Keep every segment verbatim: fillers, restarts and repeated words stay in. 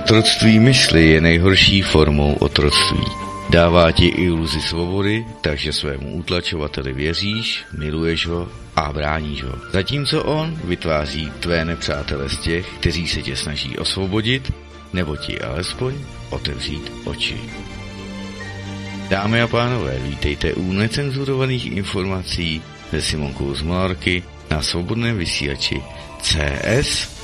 Otroctví mysli je nejhorší formou otroctví. Dává ti iluzi svobody, takže svému utlačovateli věříš, miluješ ho a bráníš ho. Zatímco on vytváří tvé nepřátele z těch, kteří se tě snaží osvobodit, nebo ti alespoň otevřít oči. Dámy a pánové, vítejte u necenzurovaných informací se Simonkou z Malarky na svobodném vysílači C S.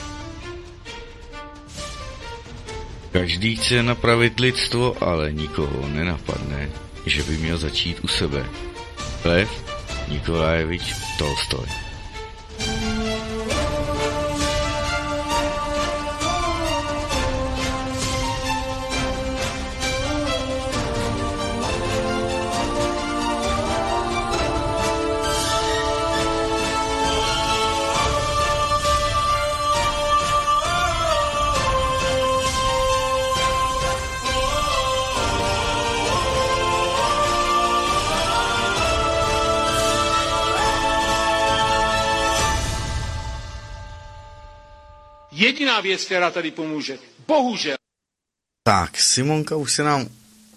Každý chce napravit lidstvo, ale nikoho nenapadne, že by měl začít u sebe. Lev Nikolajevič Tolstoj. Jediná věc, která tady pomůže. Bohužel. Tak, Simonka už se nám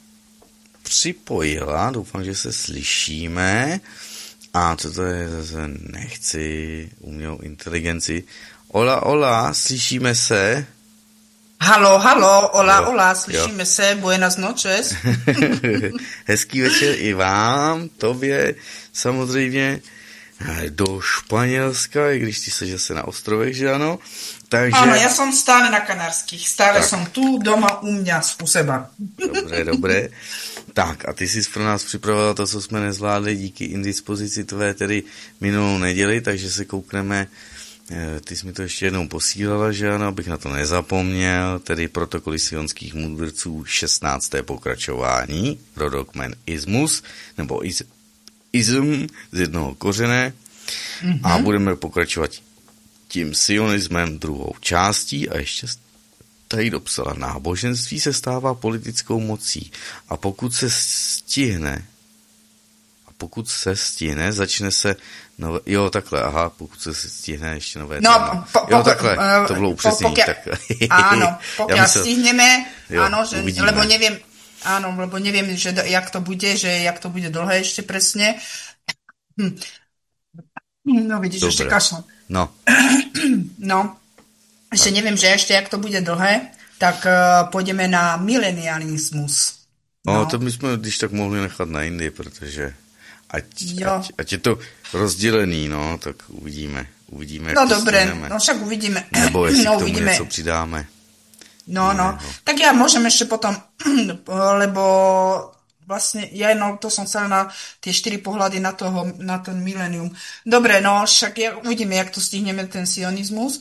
připojila, doufám, že se slyšíme. A co to je zase, nechci umělou inteligenci. Ola, ola, slyšíme se? Halo, halo, ola, jo, ola, slyšíme jo. se, buenas noches. Hezký večer i vám, tobě, samozřejmě do Španělska, i když ty jsi zase na ostrovech, že ano? Takže... Áno, ja som stále na Kanárskych. Stále tak. Som tu, doma u mňa, u seba. Dobré, dobré. Tak, a ty jsi pro nás připravila to, co jsme nezvládli díky indispozici tvé tedy minulou neděli, takže se koukneme, ty jsi mi to ještě jednou posílala, že ano, abych na to nezapomněl, tedy protokoly sionských mudrců šestnácté pokračování, rodokmen ismus, nebo is, ism z jednoho kořene, mm-hmm. A budeme pokračovat tím sionismem druhou částí a ještě tady dopsala, náboženství se stává politickou mocí a pokud se stihne a pokud se stihne, začne se nové, jo takhle, aha, pokud se stihne ještě nové no, téma. Po, jo po, takhle, po, to bylo upřesnění. Po, takhle. Áno, pokiaľ myslel, stihneme, jo, áno, že, uvidíme. lebo neviem, áno, lebo neviem, že jak to bude, že jak to bude dlhé ešte presne. Hm. No vidíš, dobre. Ešte kašľam. No. No, ešte neviem, že ešte, jak to bude dlhé, tak uh, pôjdeme na milenialismus. No, no, to my jsme když tak mohli nechat na Indii, protože ať, ať, ať je to rozdělený, no, tak uvidíme. Uvidíme, jak no to dobré, stihneme. No však uvidíme. Nebo jestli no, k tomu uvidíme. něco přidáme. No, no, no. Tak ja môžem ešte potom, lebo vlastne, ja no, to som chcela na tie štyri pohľady na, toho, na ten milenium. Dobre, no, však ja, uvidíme, jak to stihneme, ten sionizmus.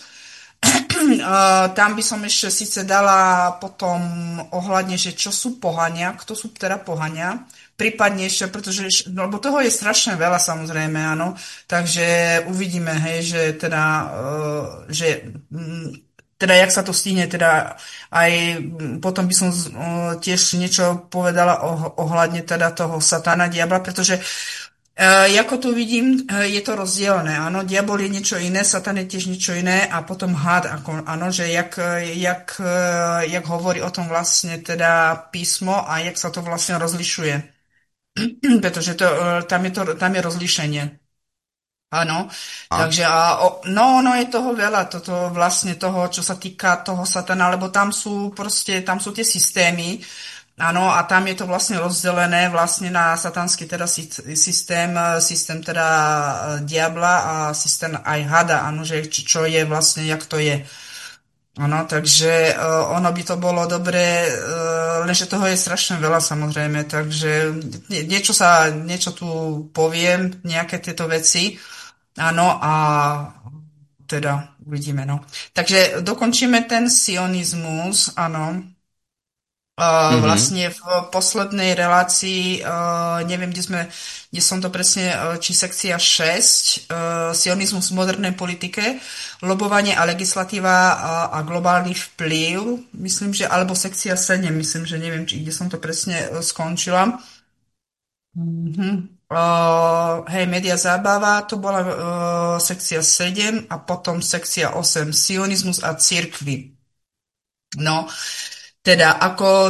uh, tam by som ešte síce dala potom ohľadne, že čo sú pohania, kto sú teda pohania, prípadne ešte, pretože, no, lebo toho je strašne veľa, samozrejme, áno, takže uvidíme, hej, že teda, uh, že... Mm, teda jak sa to stihne, teda aj potom by som uh, tiež niečo povedala oh, ohľadne teda toho satana, diabla, pretože uh, ako tu vidím, uh, je to rozdielne, áno, diabol je niečo iné, satan je tiež niečo iné a potom had, ako, áno, že jak, jak, uh, jak hovorí o tom vlastne teda písmo a jak sa to vlastne rozlišuje, pretože to, uh, tam, je to, tam je rozlišenie. Áno, a? takže a, o, no, no je toho veľa, toto vlastne toho, čo sa týka toho satana, lebo tam sú proste, tam sú tie systémy, áno, a tam je to vlastne rozdelené vlastne na satanský teda systém, systém teda diabla a systém aj hada, áno, že čo, čo je vlastne, jak to je. Áno, takže uh, ono by to bolo dobré, uh, lenže toho je strašne veľa samozrejme, takže nie, niečo sa, niečo tu poviem, nejaké tieto veci, áno, a teda uvidíme, no. Takže dokončíme ten sionizmus, áno. Uh, mm-hmm. Vlastne v poslednej relácii, uh, neviem, kde sme, kde som to presne, uh, či sekcia šesť, uh, sionizmus v modernej politike, lobovanie a legislatíva a, a globálny vplyv, myslím, že, alebo sekcia sedem, myslím, že neviem, či kde som to presne uh, skončila. Mm-hmm. Uh, hej, média zábava, to bola uh, sekcia sedem a potom sekcia osem, sionizmus a cirkvi. No, teda ako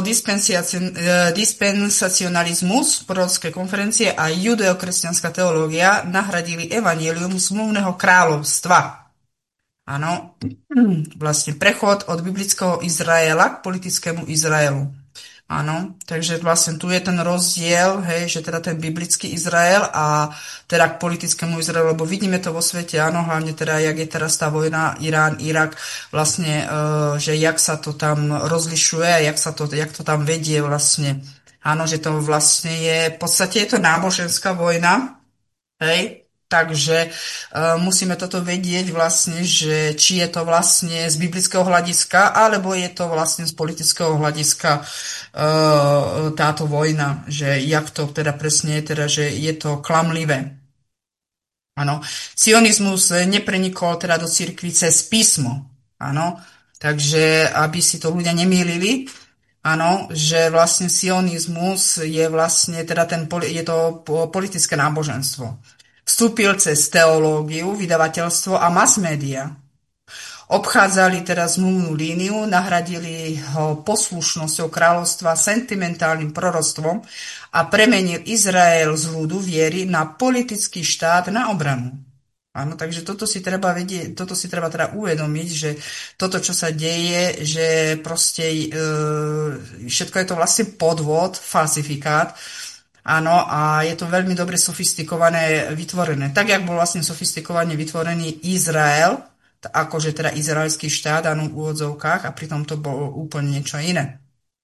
dispensacionalizmus, prorocké konferencie a judeokresťanská teológia nahradili evanjelium zmluvného kráľovstva. Áno, vlastne prechod od biblického Izraela k politickému Izraelu. Áno, takže vlastne tu je ten rozdiel, hej, že teda ten biblický Izrael a teda k politickému Izraelu, lebo vidíme to vo svete, áno, hlavne teda, jak je teraz tá vojna Irán, Irak, vlastne, e, že jak sa to tam rozlišuje a jak sa to, jak to tam vedie vlastne. Áno, že to vlastne je, v podstate je to náboženská vojna, hej, takže uh, musíme toto vedieť vlastne, že či je to vlastne z biblického hľadiska, alebo je to vlastne z politického hľadiska uh, táto vojna, že jak to teda presne je, teda, že je to klamlivé. Áno. Sionizmus neprenikol teda do cirkvi cez písmo. Áno. Takže aby si to ľudia nemýlili, áno, že vlastne sionizmus je vlastne teda ten, je to politické náboženstvo. Vstúpil cez teológiu, vydavateľstvo a mass media. Obchádzali teda zmluvnú líniu, nahradili ho poslušnosťou kráľovstva sentimentálnym proroctvom a premenil Izrael z ľudu viery na politický štát na obranu. Áno, takže toto si treba vedieť, toto si treba teda uvedomiť, že toto, čo sa deje, že proste e, všetko je to vlastne podvod, falsifikát. Áno, a je to veľmi dobre sofistikované, vytvorené. Tak, jak bol vlastne sofistikovane vytvorený Izrael, akože teda izraelský štát, áno, v úvodzovkách, a pritom to bolo úplne niečo iné.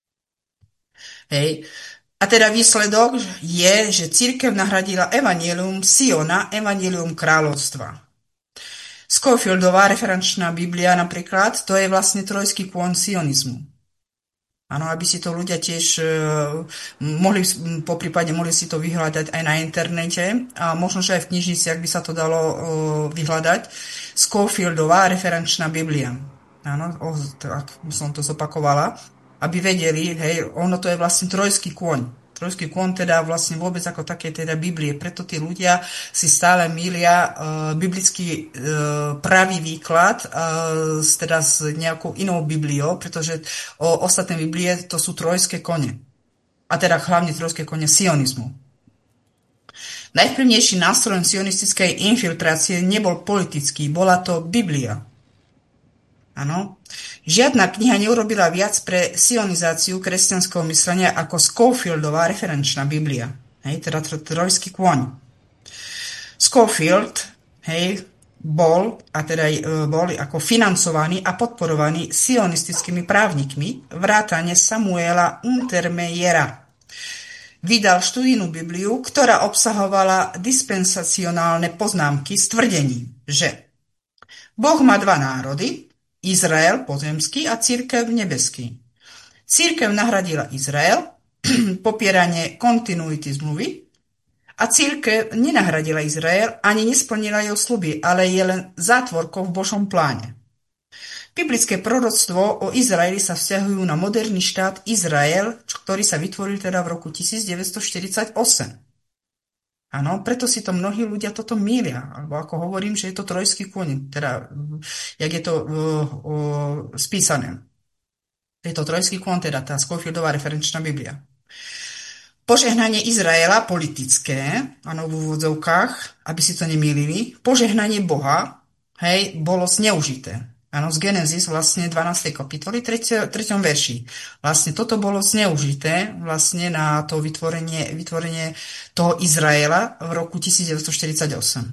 Hej. A teda výsledok je, že cirkev nahradila evanjelium Siona, evanjelium kráľovstva. Scofieldová referenčná Biblia napríklad, to je vlastne trojský kôň sionizmu. Áno, aby si to ľudia tiež uh, mohli, po prípade mohli si to vyhľadať aj na internete a možno, že aj v knižnici, ak by sa to dalo uh, vyhľadať. Scofieldová referenčná Biblia. Áno, oh, tak som to zopakovala, aby vedeli, hej, ono to je vlastne trojský kôň. Trojský kôň teda vlastne vôbec ako také teda Biblie. Preto tí ľudia si stále mýlia uh, biblický uh, pravý výklad uh, teda s nejakou inou Bibliou, pretože o, ostatné Biblie to sú trojské kone. A teda hlavne trojské kone sionizmu. Najvplyvnejším nástrojom sionistickej infiltrácie nebol politický, bola to Biblia. Áno. Žiadna kniha neurobila viac pre sionizáciu kresťanského myslenia ako Scofieldová referenčná Biblia. Hej, teda trojský kôň. Scofield, hej, bol, a teda bol ako financovaný a podporovaný sionistickými právnikmi vrátane Samuela Untermeyera. Vydal študijnú Bibliu, ktorá obsahovala dispensacionálne poznámky s tvrdením, že Boh má dva národy, Izrael pozemský a cirkev nebeský. Cirkev nahradila Izrael, popieranie kontinuity zmluvy, a cirkev nenahradila Izrael ani nesplnila jeho sľuby, ale je len zátvorkou v Božom pláne. Biblické proroctvo o Izraeli sa vzťahujú na moderný štát Izrael, ktorý sa vytvoril teda v roku tisícdeväťstoštyridsaťosem. Áno, preto si to mnohí ľudia toto mýlia, alebo ako hovorím, že je to trojský kôň, teda, jak je to uh, uh, spísané. Je to trojský kôň, teda tá Scofieldová referenčná Biblia. Požehnanie Izraela politické, áno, v úvodzovkách, aby si to nemýlili, požehnanie Boha, hej, bolo zneužité. Áno, z Genesis vlastne dvanástej kapitoly, treťom verši. Vlastne toto bolo zneužité vlastne na to vytvorenie, vytvorenie toho Izraela v roku tisícdeväťstoštyridsaťosem.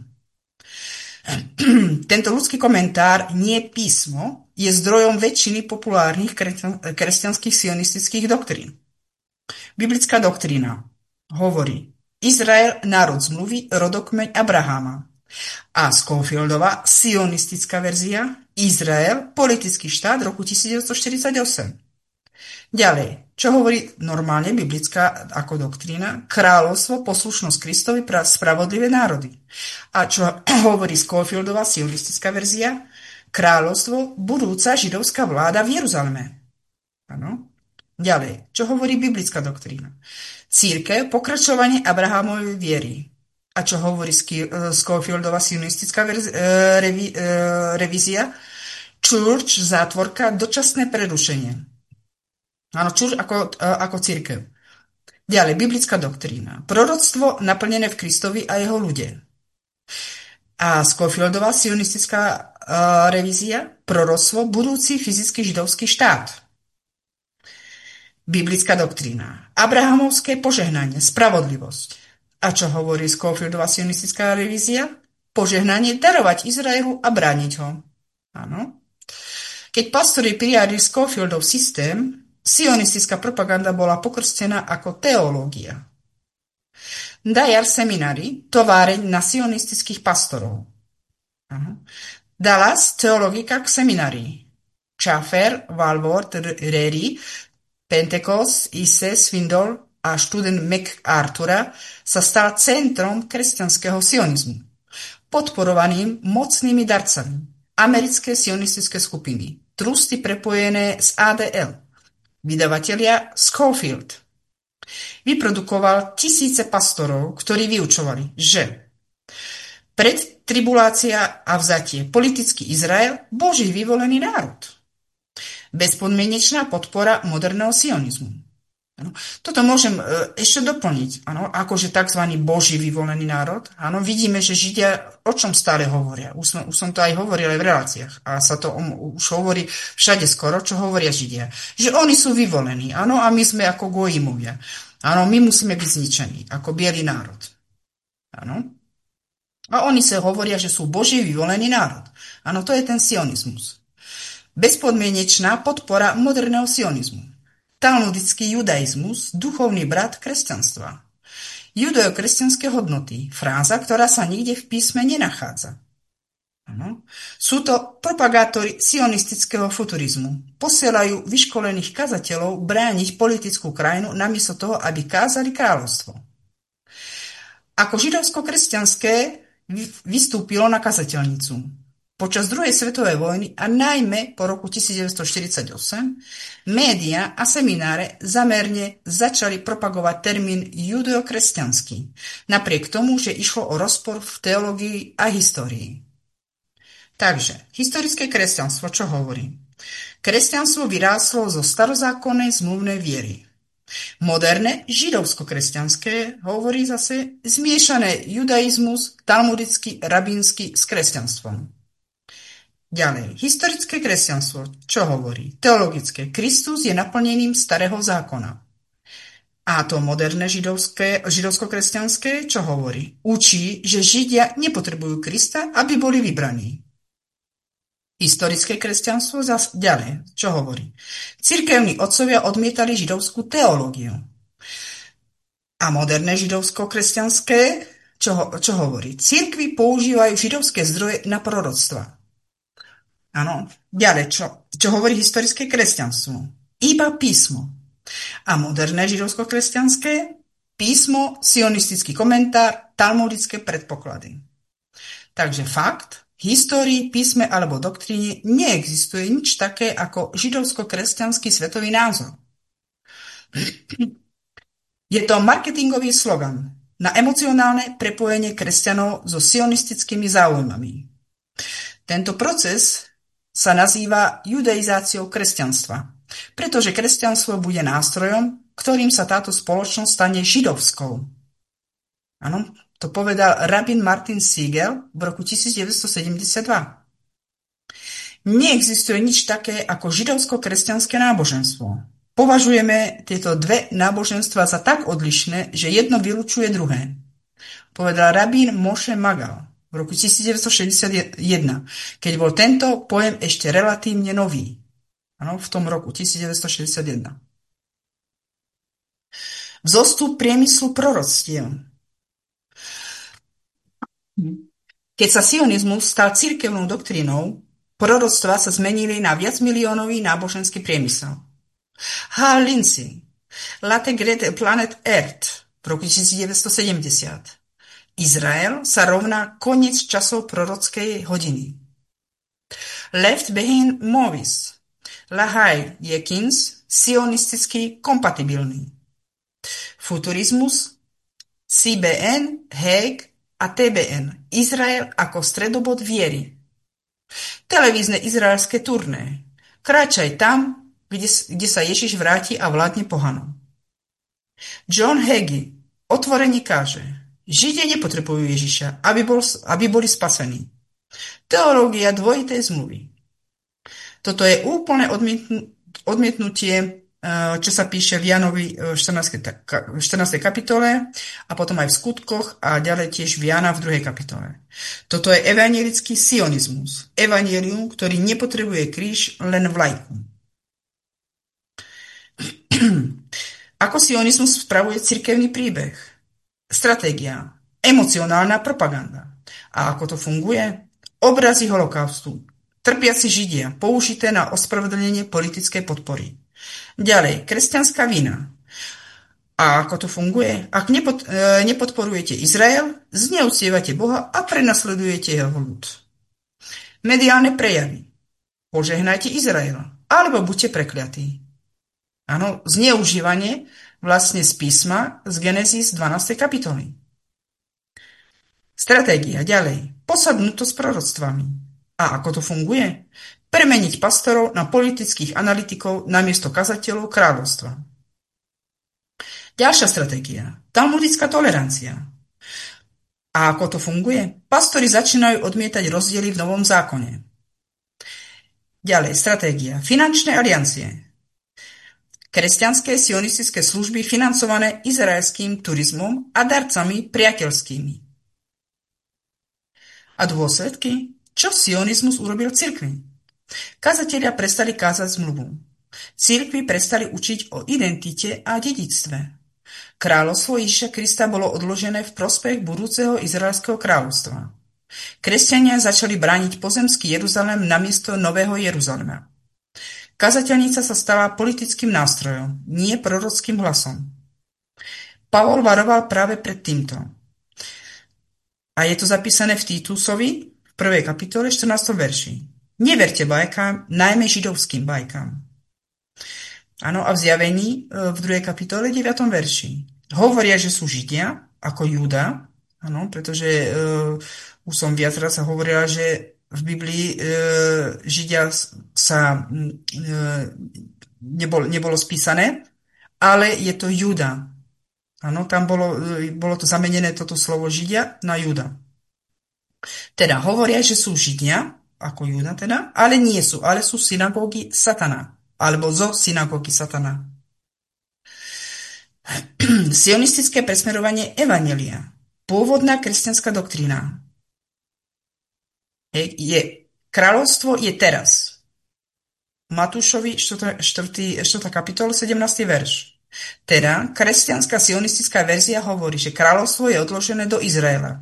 Tento ľudský komentár, nie písmo, je zdrojom väčšiny populárnych kresťanských sionistických doktrín. Biblická doktrína hovorí: Izrael, národ zmluvy, rodokmeň Abraháma. A Scofieldová sionistická verzia Izrael, politický štát roku tisícdeväťstoštyridsaťosem. Ďalej, čo hovorí normálne biblická ako doktrína? Kráľovstvo, poslušnosť Kristovi, spravodlivé národy. A čo hovorí Scofieldová sionistická verzia? Kráľovstvo, budúca židovská vláda v Jeruzaleme. Áno. Ďalej, čo hovorí biblická doktrína? Cirkev, pokračovanie Abrahámovej viery. A čo hovorí Scofieldová sionistická revízia? Church, zátvorka, dočasné prerušenie. Áno, či už ako, ako cirkev. Ďalej, biblická doktrína. Proroctvo naplnené v Kristovi a jeho ľudia. A Scofieldová sionistická uh, revízia. Proroctvo budúci fyzický židovský štát. Biblická doktrína. Abrahamovské požehnanie, spravodlivosť. A čo hovorí Scofieldová sionistická revízia? Požehnanie darovať Izraelu a brániť ho. Áno. Keď pastori prijali Scofieldov systém, sionistická propaganda bola pokrstená ako teológia. Dajar seminári, továreň na sionistických pastorov. Áno. Dallas, teologika k seminárii. Schaffer, Walworth, Reri, Pentecost, Isse, Swindoll a študent MacArthura sa stal centrom kresťanského sionizmu, podporovaným mocnými darcami. Americké sionistické skupiny, trusty prepojené s á dé el, vydavatelia Scofield. Vyprodukoval tisíce pastorov, ktorí vyučovali, že predtribulácia a vzatie, politický Izrael, Boží vyvolený národ. Bezpodmienečná podpora moderného sionizmu. Ano. Toto môžem e, ešte doplniť. Ano, akože tzv. Boží vyvolený národ. Ano, vidíme, že Židia o čom stále hovoria. Už som, už som to aj hovoril aj v reláciách. A sa to um, už hovorí všade skoro, čo hovoria Židia. Že oni sú vyvolení. Ano, a my sme ako gojimovia. Ano, my musíme byť zničení ako biely národ. Ano. A oni sa hovoria, že sú Boží vyvolený národ. Ano, to je ten sionizmus. Bezpodmienečná podpora moderného sionizmu. Talmudický judaizmus, duchovný brat kresťanstva. Judeo-kresťanské hodnoty, fráza, ktorá sa nikde v písme nenachádza. Ano. Sú to propagátori sionistického futurizmu. Posielajú vyškolených kazateľov brániť politickú krajinu namiesto toho, aby kázali kráľovstvo. Ako židovsko-kresťanské vystúpilo na kazateľnicu. Počas druhej svetovej vojny a najmä po roku devätnásťstoštyridsaťosem média a semináre zamerne začali propagovať termín judeokresťanský, napriek tomu, že išlo o rozpor v teológii a histórii. Takže, historické kresťanstvo čo hovorí? Kresťanstvo vyrástlo zo starozákonnej zmluvnej viery. Moderné židovsko-kresťanské hovorí zase zmiešané judaizmus, talmudický, rabínsky s kresťanstvom. Ďalej, historické kresťanstvo, čo hovorí? Teologické, Kristus je naplnením starého zákona. A to moderné židovské, židovsko-kresťanské, čo hovorí? Učí, že Židia nepotrebujú Krista, aby boli vybraní. Historické kresťanstvo zas ďalej, čo hovorí? Cirkevní otcovia odmietali židovskú teológiu. A moderné židovsko-kresťanské, čo, čo hovorí? Cirkvi používajú židovské zdroje na proroctva. Áno, ďalej, čo, čo hovorí historické kresťanstvo? Iba písmo. A moderné židovsko-kresťanské? Písmo, sionistický komentár, talmudické predpoklady. Takže fakt, v histórii, písme alebo doktríne neexistuje nič také ako židovsko-kresťanský svetový názor. Je to marketingový slogan na emocionálne prepojenie kresťanov so sionistickými záujmami. Tento proces sa nazýva judaizáciou kresťanstva, pretože kresťanstvo bude nástrojom, ktorým sa táto spoločnosť stane židovskou. Áno, to povedal rabín Martin Siegel v roku devätnásťstosedemdesiatdva. Neexistuje nič také ako židovsko-kresťanské náboženstvo. Považujeme tieto dve náboženstva za tak odlišné, že jedno vylučuje druhé. Povedal rabín Moshe Magal v roku devätnásťstošesťdesiatjeden, keď bol tento pojem ešte relatívne nový. Ano, v tom roku devätnásťstošesťdesiatjeden. Vzostup priemyslu proroctiev. Keď sa sionizmus stal cirkevnou doktrínou, proroctvá sa zmenili na viacmiliónový náboženský priemysel. Hal Lindsey, Latte Great Planet Earth v roku devätnásťstosedemdesiat. Izrael sa rovná koniec časov prorockej hodiny. Left Behind Movies, Lahaj Jenkins, sionisticky kompatibilný. Futurizmus, C B N, Hague a T B N, Izrael ako stredobod viery. Televízne izraelské turné, Kráčaj tam, kde, kde sa Ježiš vráti a vládne pohanom. John Hagee otvorene káže, Židia nepotrebujú Ježiša, aby, bol, aby boli spasení. Teológia dvojitej zmluvy. Toto je úplné odmietnutie, čo sa píše v Jánovi štrnástej kapitole a potom aj v skutkoch a ďalej tiež v Jána v druhej kapitole. Toto je evanjelický sionizmus. Evanjelium, ktorý nepotrebuje kríž, len vlajku. Ako sionizmus spravuje cirkevný príbeh? Stratégia. Emocionálna propaganda. A ako to funguje? Obrazy holokaustu. Trpiaci Židia, použité na ospravedlnenie politickej podpory. Ďalej, kresťanská vina. A ako to funguje? Ak nepod, e, nepodporujete Izrael, zneuctievate Boha a prenasledujete jeho ľud. Mediálne prejavy. Požehnajte Izrael, alebo buďte prekliatí. Áno, zneužívanie vlastne z písma z Genesis dvanástej kapitoly. Stratégia ďalej. Posadnutosť proroctvami. A ako to funguje? Premeniť pastorov na politických analytikov namiesto kazateľov kráľovstva. Ďalšia stratégia. Talmudická tolerancia. A ako to funguje? Pastori začínajú odmietať rozdiely v Novom zákone. Ďalej, stratégia. Finančné aliancie. Kresťanské sionistické služby financované izraelským turizmom a darcami priateľskými. A dôsledky? Čo sionizmus urobil cirkvi? Kazatelia prestali kázať zmluvu. Cirkvi prestali učiť o identite a dedičstve. Kráľovstvo Ježiša Krista bolo odložené v prospech budúceho izraelského kráľovstva. Kresťania začali brániť pozemský Jeruzalém namiesto nového Jeruzalema. Kazateľnica sa stala politickým nástrojom, nie prorockým hlasom. Pavol varoval práve pred týmto. A je to zapísané v Títusovi, v prvej kapitole, štrnástom verši. Neverte bajkám, najmä židovským bajkám. Áno, a v Zjavení v druhej kapitole, deviatom verši. Hovoria, že sú Židia, ako Júda, áno, pretože uh, už som viackrát sa hovorila, že v Biblii uh, Židia sa uh, nebol, nebolo spísané, ale je to Júda. Áno, tam bolo, bolo to zamenené toto slovo Židia na Júda. Teda hovoria, že sú Židia, ako Júda teda, ale nie sú, ale sú synagógy Satana, alebo zo synagógy Satana. Sionistické presmerovanie evanjelia. Pôvodná kresťanská doktrína. Je, je, kráľovstvo je teraz. Matúšovi štvrtá kapitola, sedemnásty verš. Teda kresťanská sionistická verzia hovorí, že kráľovstvo je odložené do Izraela.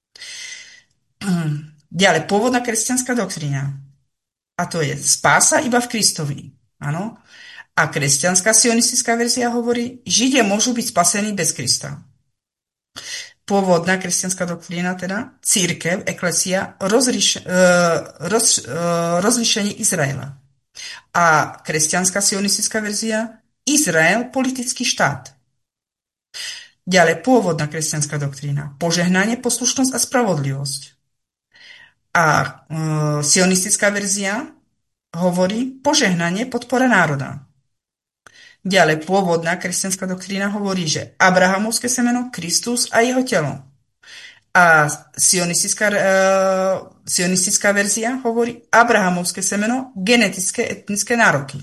Ďalej, pôvodná kresťanská doktrína. A to je spása iba v Kristovi. Áno. A kresťanská sionistická verzia hovorí, Židia môžu byť spasení bez Krista. Pôvodná kresťanská doktrína, teda cirkev, eklesia, rozliš, roz, rozlišenie Izraela. A kresťanská sionistická verzia, Izrael, politický štát. Ďalej, pôvodná kresťanská doktrína, požehnanie, poslušnosť a spravodlivosť. A e, sionistická verzia hovorí požehnanie, podpora národa. Ďalej, pôvodná kresťanská doktrína hovorí, že Abrahamovské semeno, Kristus a jeho telo. A sionistická, e, sionistická verzia hovorí Abrahamovské semeno, genetické, etnické nároky.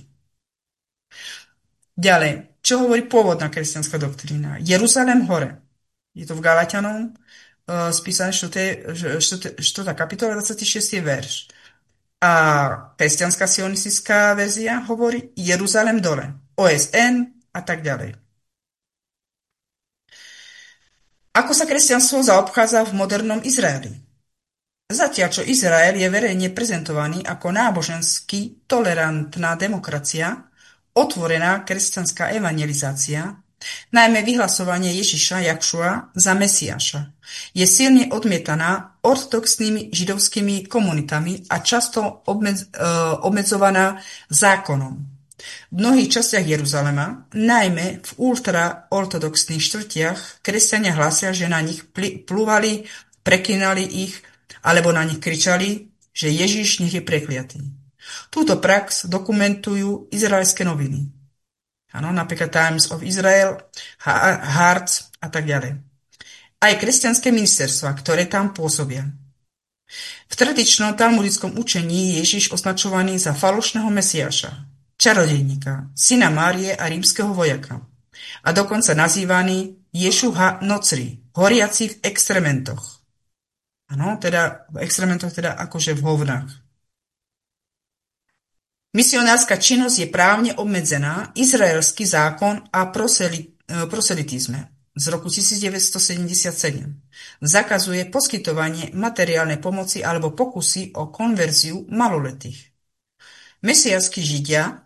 Ďalej, čo hovorí pôvodná kresťanská doktrína? Jeruzalém hore. Je to v Galatianom uh, spísané štvrtá kapitola, dvadsiaty šiesty verš. A kresťanská sionistická verzia hovorí Jeruzalém dole. O S N a tak ďalej. Ako sa kresťanstvo zaobchádza v modernom Izraeli? Zatiaľ, čo Izrael je verejne prezentovaný ako nábožensky tolerantná demokracia, otvorená kresťanská evangelizácia, najmä vyhlasovanie Ježiša Jakšua za Mesiáša, je silne odmietaná ortodoxnými židovskými komunitami a často obmedz, e, obmedzovaná zákonom. V mnohých častiach Jeruzalema, najmä v ultraortodoxných štvrtiach, kresťania hlásia, že na nich plúvali, preklínali ich, alebo na nich kričali, že Ježiš nech je prekliatý. Túto prax dokumentujú izraelské noviny. Áno, napríklad Times of Israel, Haaretz a tak ďalej. Aj kresťanské ministerstva, ktoré tam pôsobia. V tradičnom talmudickom učení je Ježiš označovaný za falošného mesiáša, čarodejníka, syna Márie a rímskeho vojaka. A dokonca nazývaný Ješu ha-Nocri, horiaci v extrementoch. Áno, teda v extrementoch, teda akože v hovnách. Misionárska činnosť je právne obmedzená, izraelský zákon a proseli, proselitizme z roku devätnásťstosedemdesiatsedem zakazuje poskytovanie materiálnej pomoci alebo pokusy o konverziu maloletých. Mesiášski Židia,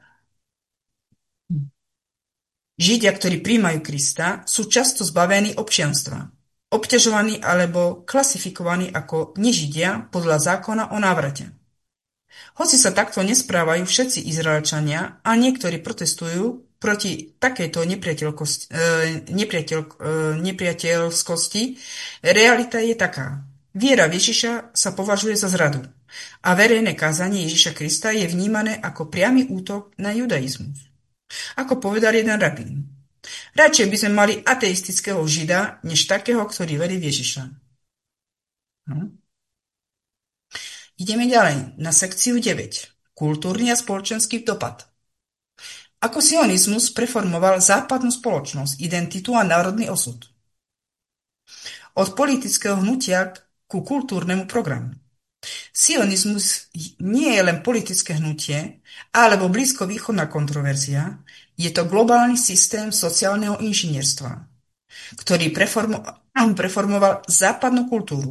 Židia, ktorí prijímajú Krista, sú často zbavení občianstva, obťažovaní alebo klasifikovaní ako nežidia podľa zákona o návrate. Hoci sa takto nesprávajú všetci Izraelčania a niektorí protestujú proti takejto nepriateľ, nepriateľskosti, realita je taká. Viera v Ježiša sa považuje za zradu a verejné kázanie Ježiša Krista je vnímané ako priamy útok na judaizmus. Ako povedal jeden rabín, radšej by sme mali ateistického žida, než takého, ktorý verí v Ježiša. Hm? Ideme ďalej na sekciu deväť. Kultúrny a spoločenský dopad. Ako sionizmus preformoval západnú spoločnosť, identitu a národný osud. Od politického hnutia ku kultúrnemu programu. Sionizmus nie je len politické hnutie alebo blízkovýchodná kontroverzia, je to globálny systém sociálneho inžinierstva, ktorý preformo- preformoval západnú kultúru,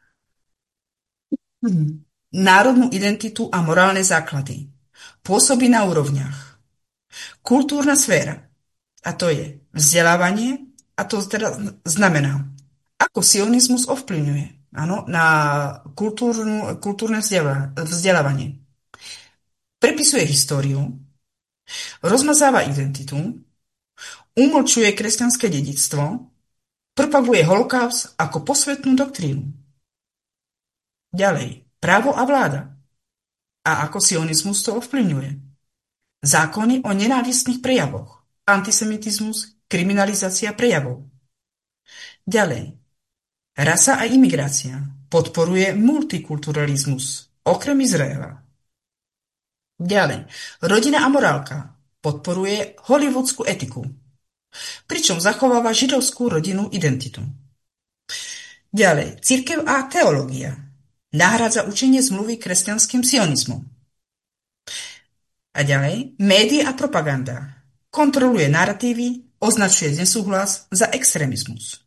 národnú identitu a morálne základy. Pôsobí na úrovniach. Kultúrna sféra, a to je vzdelávanie, a to teda znamená, ako sionizmus ovplyvňuje áno, na kultúrnu, kultúrne vzdelávanie. Prepisuje históriu, rozmazáva identitu, umlčuje kresťanské dedičstvo, propaguje holokaust ako posvetnú doktrínu. Ďalej, právo a vláda. A ako sionizmus to ovplyvňuje. Zákony o nenávistných prejavoch, antisemitizmus, kriminalizácia prejavov. Ďalej, rasa a imigrácia podporuje multikulturalizmus, okrem Izraela. Ďalej, rodina a morálka podporuje hollywoodskú etiku, pričom zachováva židovskú rodinnú identitu. Ďalej, cirkev a teológia nahrádza učenie zmluvy kresťanským sionizmom. A ďalej, média a propaganda kontroluje naratívy, označuje nesúhlas za extrémizmus.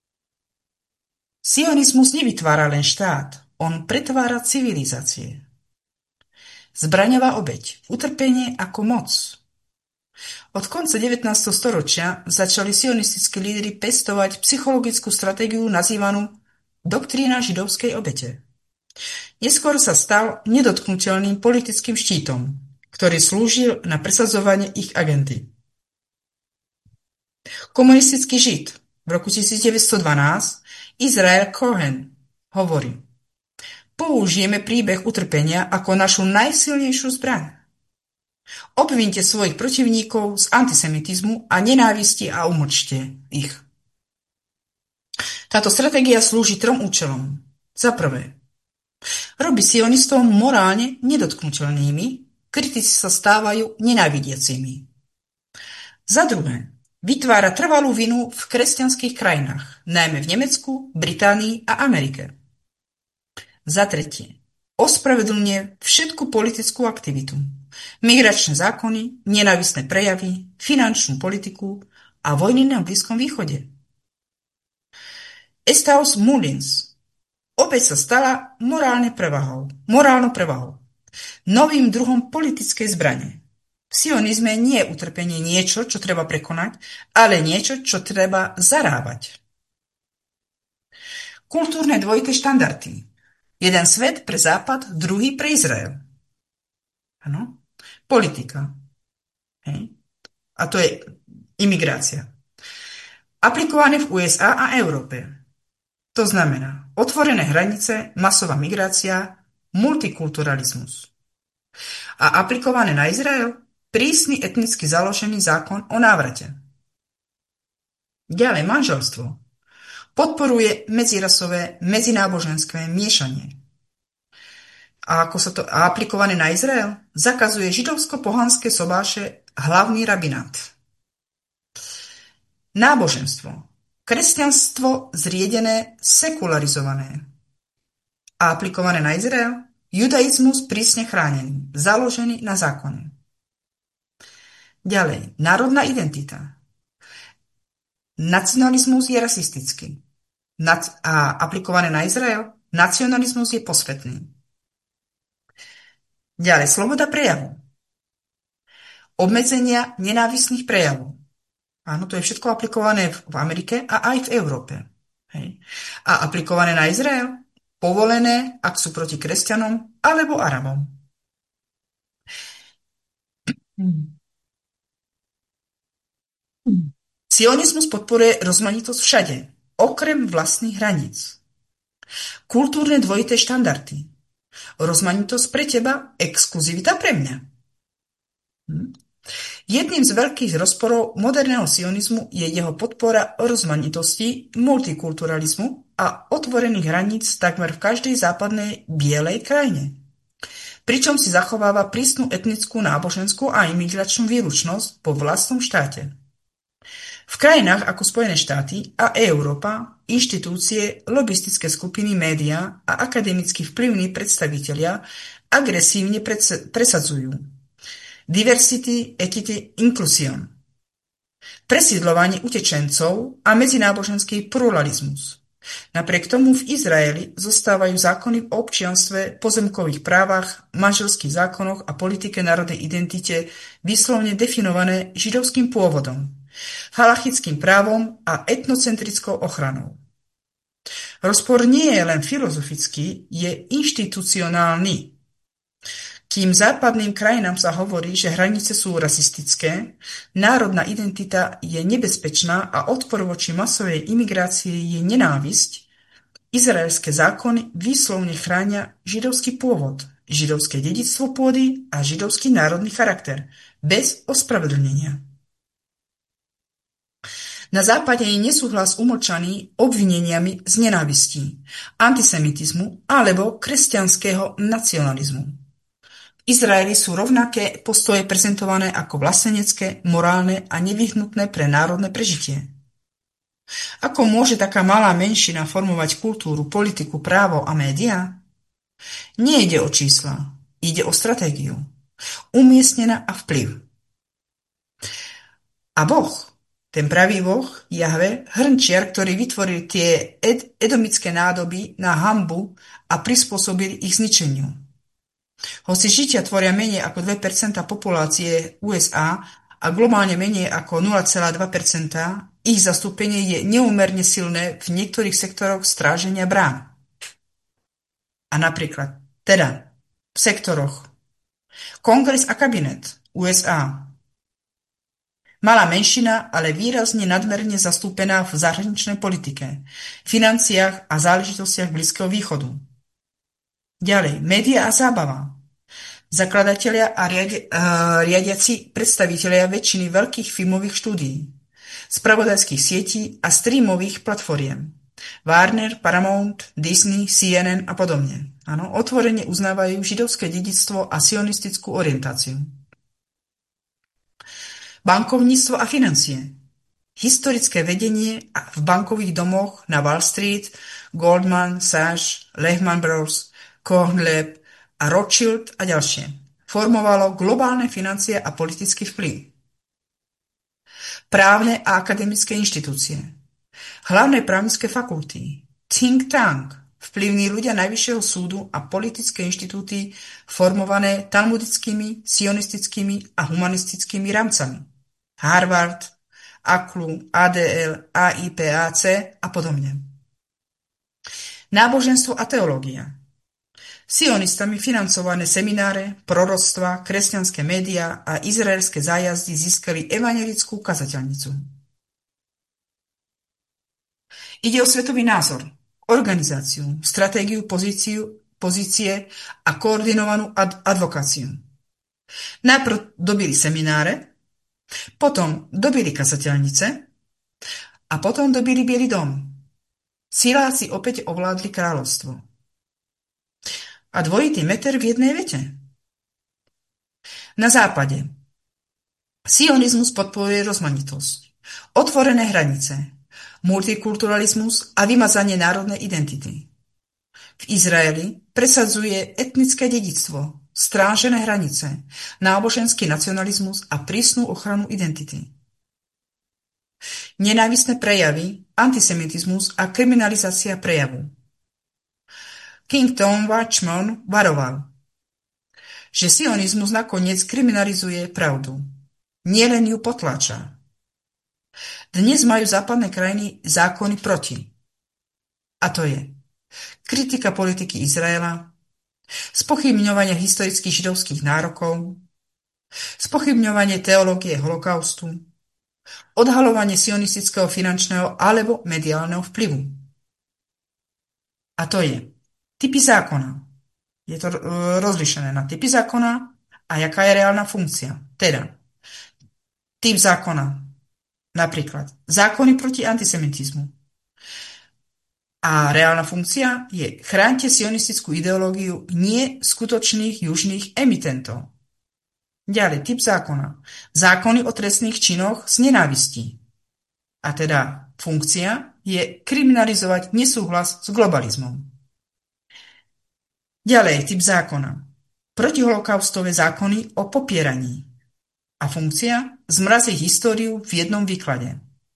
Sionizmus nevytvára len štát, on pretvára civilizácie. Zbraňová obeť, utrpenie ako moc. Od konca devätnásteho storočia začali sionistickí lídri pestovať psychologickú stratégiu nazývanú doktrína židovskej obete. Neskôr sa stal nedotknuteľným politickým štítom, ktorý slúžil na presadzovanie ich agendy. Komunistický žid v roku devätnásťstodvanásť Israel Cohen hovorí: použijeme príbeh utrpenia ako našu najsilnejšiu zbraň. Obvinte svojich protivníkov z antisemitizmu a nenávisti a umlčte ich. Táto stratégia slúži trom účelom. Za prvé, robí sionistov morálne nedotknuteľnými, kritici sa stávajú nenávidiacimi. Za druhé, vytvára trvalú vinu v kresťanských krajinách, najmä v Nemecku, Británii a Amerike. Za tretie, ospravedlňuje všetku politickú aktivitu, migračné zákony, nenávistné prejavy, finančnú politiku a vojny na Blízkom východe. Estaus Mullins. Obeť sa stala morálne prevahou, morálnou prevahou, novým druhom politickej zbrane. V sionizme nie je utrpenie niečo, čo treba prekonať, ale niečo, čo treba zarábať. Kultúrne dvojité štandardy. Jeden svet pre Západ, druhý pre Izrael. Áno. Politika. Hej. A to je imigrácia. Aplikované v ú es á a Európe. To znamená otvorené hranice, masová migrácia, multikulturalizmus. A aplikované na Izrael? Prísny etnicky založený zákon o návrate. Ďalej manželstvo. Podporuje medzirasové, medzináboženské miešanie. A ako sa to a aplikované na Izrael? Zakazuje židovsko-pohanské sobáše, hlavný rabinát. Náboženstvo. Kresťanstvo zriedené, sekularizované. A aplikované na Izrael? Judaizmus prísne chránený, založený na zákone. Ďalej, národná identita. Nacionalizmus je rasistický. A aplikované na Izrael? Nacionalizmus je posvetný. Ďalej, sloboda prejavu. Obmedzenia nenávistných prejavov. Áno, to je všetko aplikované v Amerike a aj v Európe. Hej. A aplikované na Izrael? Povolené, ak sú proti kresťanom alebo Arabom. Hmm. Sionizmus podporuje rozmanitosť všade, okrem vlastných hraníc. Kultúrne dvojité štandardy. Rozmanitosť pre teba, exkluzivita pre mňa. Hm? Jedným z veľkých rozporov moderného sionizmu je jeho podpora rozmanitosti, multikulturalizmu a otvorených hraníc takmer v každej západnej bielej krajine. Pričom si zachováva prísnu etnickú, náboženskú a imigračnú výlučnosť po vlastnom štáte. V krajinách ako Spojené štáty a Európa inštitúcie, lobistické skupiny, médiá a akademicky vplyvní predstavitelia agresívne presadzujú diversity, equity, inclusion, presídľovanie utečencov a medzináboženský pluralizmus. Napriek tomu v Izraeli zostávajú zákony o občianstve, pozemkových právach, manželských zákonoch a politike národnej identite výslovne definované židovským pôvodom, halachickým právom a etnocentrickou ochranou. Rozpor nie je len filozofický, je inštitucionálny. Kým západným krajinám sa hovorí, že hranice sú rasistické, národná identita je nebezpečná a odpor voči masovej imigrácie je nenávisť, izraelské zákony výslovne chránia židovský pôvod, židovské dedičstvo pôdy a židovský národný charakter, bez ospravedlnenia. Na západe je nesúhlas umlčaný obvineniami z nenávistí, antisemitizmu alebo kresťanského nacionalizmu. V Izraeli sú rovnaké postoje prezentované ako vlastenecké, morálne a nevyhnutné pre národné prežitie. Ako môže taká malá menšina formovať kultúru, politiku, právo a médiá? Nie ide o čísla, ide o stratégiu, umiestnená a vplyv. A Boh, ten pravý Boh, Jahve, hrnčiar, ktorý vytvoril tie ed- edomické nádoby na hanbu a prispôsobil ich zničeniu. Hoci Židia tvoria menej ako dve percentá populácie U S A a globálne menej ako nula celá dva percenta, ich zastúpenie je neúmerne silné v niektorých sektoroch stráženia brán. A napríklad, teda, v sektoroch Kongres a kabinet U S A. Malá menšina, ale výrazne nadmerne zastúpená v zahraničnej politike, financiách a záležitostiach Blízkeho východu. Ďalej, média a zábava. Zakladatelia a riadi, uh, riadiaci predstavitelia väčšiny veľkých filmových štúdií, spravodajských sietí a streamových platformiem. Warner, Paramount, Disney, C N N a podobne. Áno, otvorene uznávajú židovské dedičstvo a sionistickú orientáciu. Bankovníctvo a financie. Historické vedenie v bankových domoch na Wall Street, Goldman Sachs, Lehman Brothers, Cohen Lab a Rothschild a ďalšie formovalo globálne financie a politický vplyv. Právne a akademické inštitúcie. Hlavné právnické fakulty. Think tank. Vplyvní ľudia Najvyššieho súdu a politické inštitúty formované talmudickými, sionistickými a humanistickými rámcami. Harvard, A C L U, A D L, A I P A C a podobne. Náboženstvo a teológia. Sionistami financované semináre, proroctva, kresťanské médiá a izraelské zájazdy získali evanjelickú kazateľnicu. Ide o svetový názor, organizáciu, stratégiu, pozíciu, pozície a koordinovanú ad- advokáciu. Najprv dobili semináre, potom dobili kazateľnice a potom dobili Bielý dom. Siláci opäť ovládli kráľovstvo. A dvojitý meter v jednej vete. Na západe sionizmus podporuje rozmanitosť, otvorené hranice, multikulturalizmus a vymazanie národnej identity. V Izraeli presadzuje etnické dedičstvo, strážené hranice, náboženský nacionalizmus a prísnu ochranu identity. Nenávistné prejavy, antisemitizmus a kriminalizácia prejavu. King Tom Watchman varoval, že sionizmus nakoniec kriminalizuje pravdu. Nielen ju potláča. Dnes majú západné krajiny zákony proti. A to je kritika politiky Izraela, spochybňovanie historických židovských nárokov, spochybňovanie teológie holokaustu, odhalovanie sionistického finančného alebo mediálneho vplyvu. A to je typy zákona. Je to rozlišené na typy zákona a jaká je reálna funkcia. Teda, typ zákona, napríklad zákony proti antisemitizmu. A reálna funkcia je chránte sionistickú ideológiu nie skutočných južných emitentov. Ďalej, typ zákona. Zákony o trestných činoch z nenávistí. A teda funkcia je kriminalizovať nesúhlas s globalizmom. Ďalej, typ zákona. Protiholokaustové zákony o popieraní. A funkcia zmraziť históriu v jednom výklade.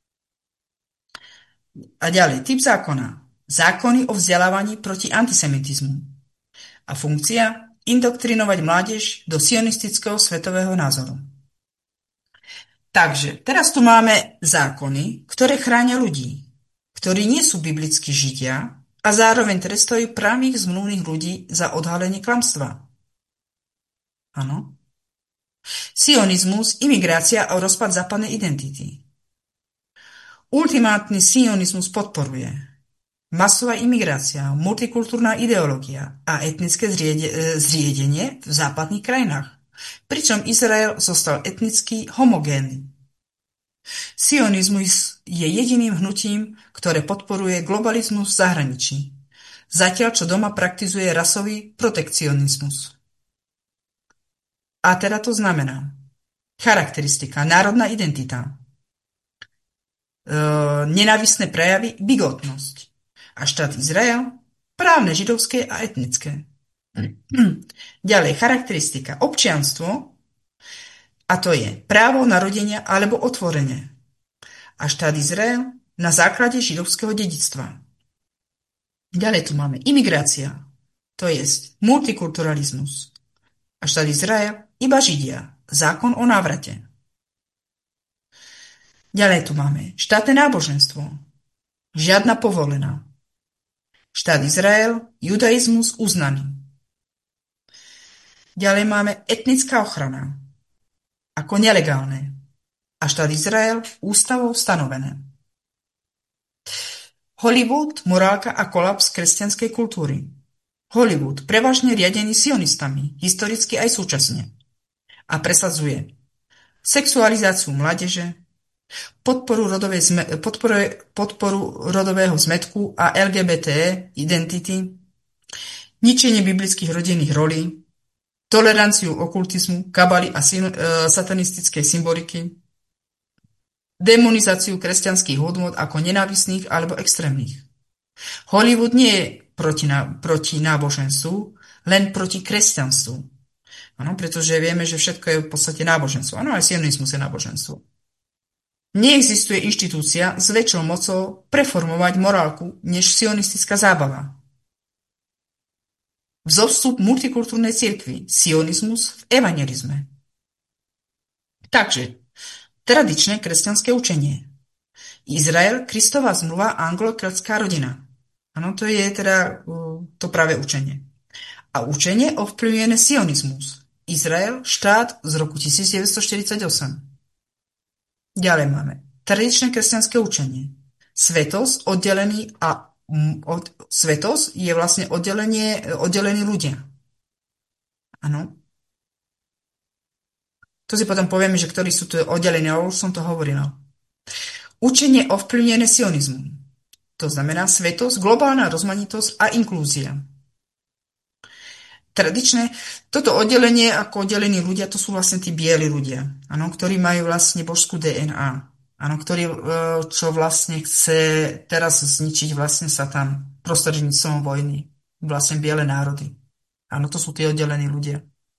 A ďalej, typ zákona. Zákony o vzdelávaní proti antisemitizmu. A funkcia indoktrinovať mládež do sionistického svetového názoru. Takže, teraz tu máme zákony, ktoré chránia ľudí, ktorí nie sú biblickí židia a zároveň trestajú právnych zmluvných ľudí za odhalenie klamstva. Áno. Sionizmus, imigrácia a rozpad západnej identity. Ultimátny sionizmus podporuje masová imigrácia, multikultúrna ideológia a etnické zriedenie v západných krajinách, pričom Izrael zostal etnicky homogénny. Sionizmus je jediným hnutím, ktoré podporuje globalizmus v zahraničí, zatiaľ čo doma praktizuje rasový protekcionizmus. A teda to znamená charakteristika, národná identita, e, nenávistné prejavy, bigotnosť. A štát Izrael, právne, židovské a etnické. Ďalej, charakteristika, občianstvo, a to je právo narodenia alebo otvorenie. A štát Izrael na základe židovského dedičstva. Ďalej tu máme imigrácia, to je multikulturalizmus. A štát Izrael iba Židia, zákon o návrate. Ďalej tu máme štátne náboženstvo, žiadna povolená. Štát Izrael, judaizmus uznaný. Ďalej máme etnická ochrana, ako nelegálne. A štát Izrael ústavou stanovené. Hollywood, morálka a kolaps kresťanskej kultúry. Hollywood, prevažne riadený sionistami, historicky aj súčasne. A presadzuje sexualizáciu mládeže, podporu, rodovej zme, podporu, podporu rodového zmätku a el gé bé té identity, ničenie biblických rodinných rolí, toleranciu okultizmu, kabaly a sin, e, satanistickej symboliky, demonizáciu kresťanských hodnôt ako nenávistných alebo extrémnych. Hollywood nie je proti, proti náboženstvu, len proti kresťanstvu. Ano, pretože vieme, že všetko je v podstate náboženstvo. Áno, aj sionizmus je náboženstvo. Neexistuje inštitúcia s väčšou mocou preformovať morálku než sionistická zábava. Vzostup multikultúrnej cirkvi, sionizmus v evangelizme. Takže, tradičné kresťanské učenie. Izrael, Kristova zmluva, anglo-keltská rodina. Áno, to je teda uh, to práve učenie. A učenie ovplyvnené sionizmus. Izrael, štát z roku devätnásťstoštyridsaťosem. Ďalej máme tradičné kresťanské učenie. Svetosť, oddelený a od, svetosť je vlastne oddelenie, oddelení ľudia. Áno. To si potom povieme, že ktorí sú tu oddelení, ale už som to hovorila. Učenie ovplyvnené sionizmom. To znamená svetosť, globálna rozmanitosť a inklúzia. Tradičné, toto oddelenie ako oddelení ľudia, to sú vlastne tí bieli ľudia, áno, ktorí majú vlastne božskú dé en á, áno, ktorý, čo vlastne chce teraz zničiť vlastne Satan prostredníctvom vojny, vlastne biele národy. Áno, to sú tí oddelení ľudia.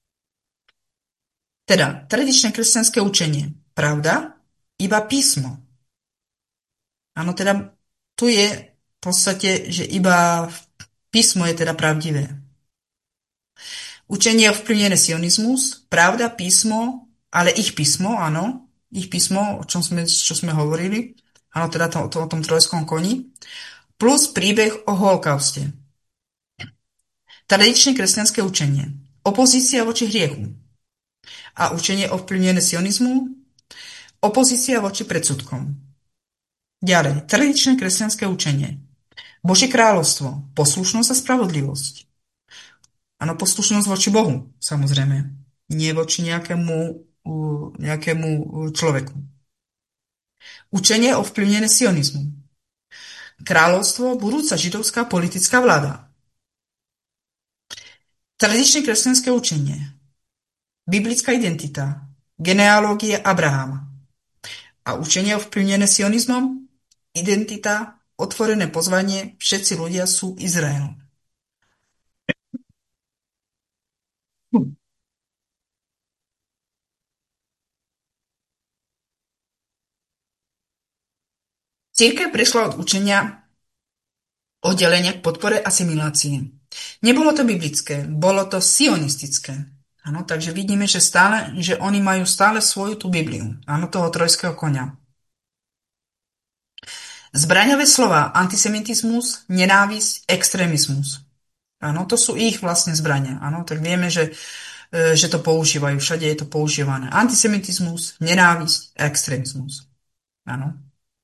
Teda, tradičné kresťanské učenie, pravda, iba písmo. Áno, teda, tu je v podstate, že iba písmo je teda pravdivé. Učenie ovplyvnené sionizmus, pravda, písmo, ale ich písmo, áno, ich písmo, o čom sme, čo sme hovorili, áno, teda to, to, o tom trojskom koni, plus príbeh o holokauste. Tradičné kresťanské učenie, opozícia voči hriechu a učenie ovplyvnené sionizmu, opozícia voči predsudkom. Ďalej, tradičné kresťanské učenie, Božie kráľovstvo, poslušnosť a spravodlivosť. Áno, poslušnosť voči Bohu, samozrejme. Nie voči nejakému, nejakému človeku. Učenie ovplyvnené sionizmu. Kráľovstvo, budúca židovská politická vláda. Tradičné kresťanské učenie. Biblická identita. Genealógia Abrahama. A učenie ovplyvnené sionizmom. Identita, otvorené pozvanie, všetci ľudia sú Izrael. Cirkev prešla od učenia oddelenia k podpore asimilácie. Nebolo to biblické, bolo to sionistické. Áno, takže vidíme, že stále, že oni majú stále svoju tú Bibliu, áno, toho trojského koňa. Zbraňové slova, antisemitizmus, nenávisť, extrémizmus. Áno, to sú ich vlastne zbrania. Áno, tak vieme, že, že to používajú, všade je to používané. Antisemitizmus, nenávisť, extrémizmus. Áno.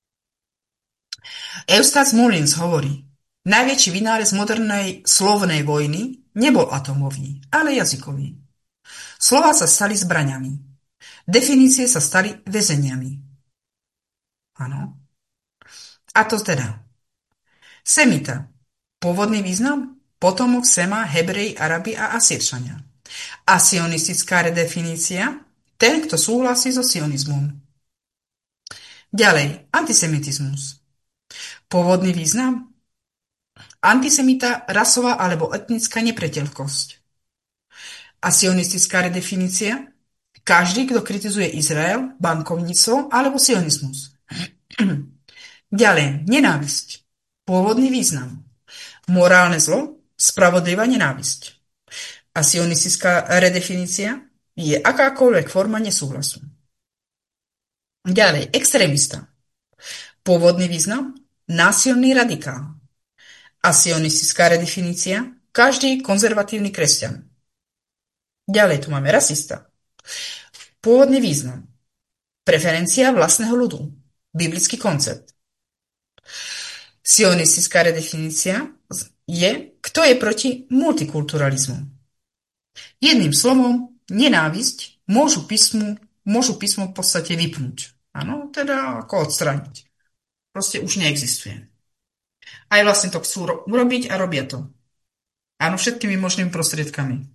Eustace Mullins hovorí, najväčší vynález modernej slovnej vojny nebol atomový, ale jazykový. Slova sa stali zbraňami. Definície sa stali väzeniami. Áno. A to teda. Semita. Pôvodný význam? Potomok Sema, Hebreji, Arabi a Asírčania. A sionistická redefinícia? Ten, kto súhlasí so sionizmom. Ďalej. Antisemitizmus. Pôvodný význam? Antisemita, rasová alebo etnická nepriateľkosť. A sionistická redefinícia? Každý, kto kritizuje Izrael, bankovníctvo alebo sionizmus. Ďalej, nenávisť. Pôvodný význam. Morálne zlo, spravodlivá nenávisť. A sionistická redefinícia je akákoľvek forma nesúhlasu. Ďalej, extrémista. Pôvodný význam, násilný radikál. A sionistická redefinícia, každý konzervatívny kresťan. Ďalej tu máme rasista. Pôvodný význam, preferencia vlastného ľudu, biblický koncept. Sionistická redefinícia je, kto je proti multikulturalizmu. Jedným slovom, nenávisť môžu písmu, môžu písmo v podstate vypnúť. Áno, teda ako odstrániť. Proste už neexistuje. Aj vlastne to chcú urobiť a robia to. Áno, všetkými možnými prostriedkami.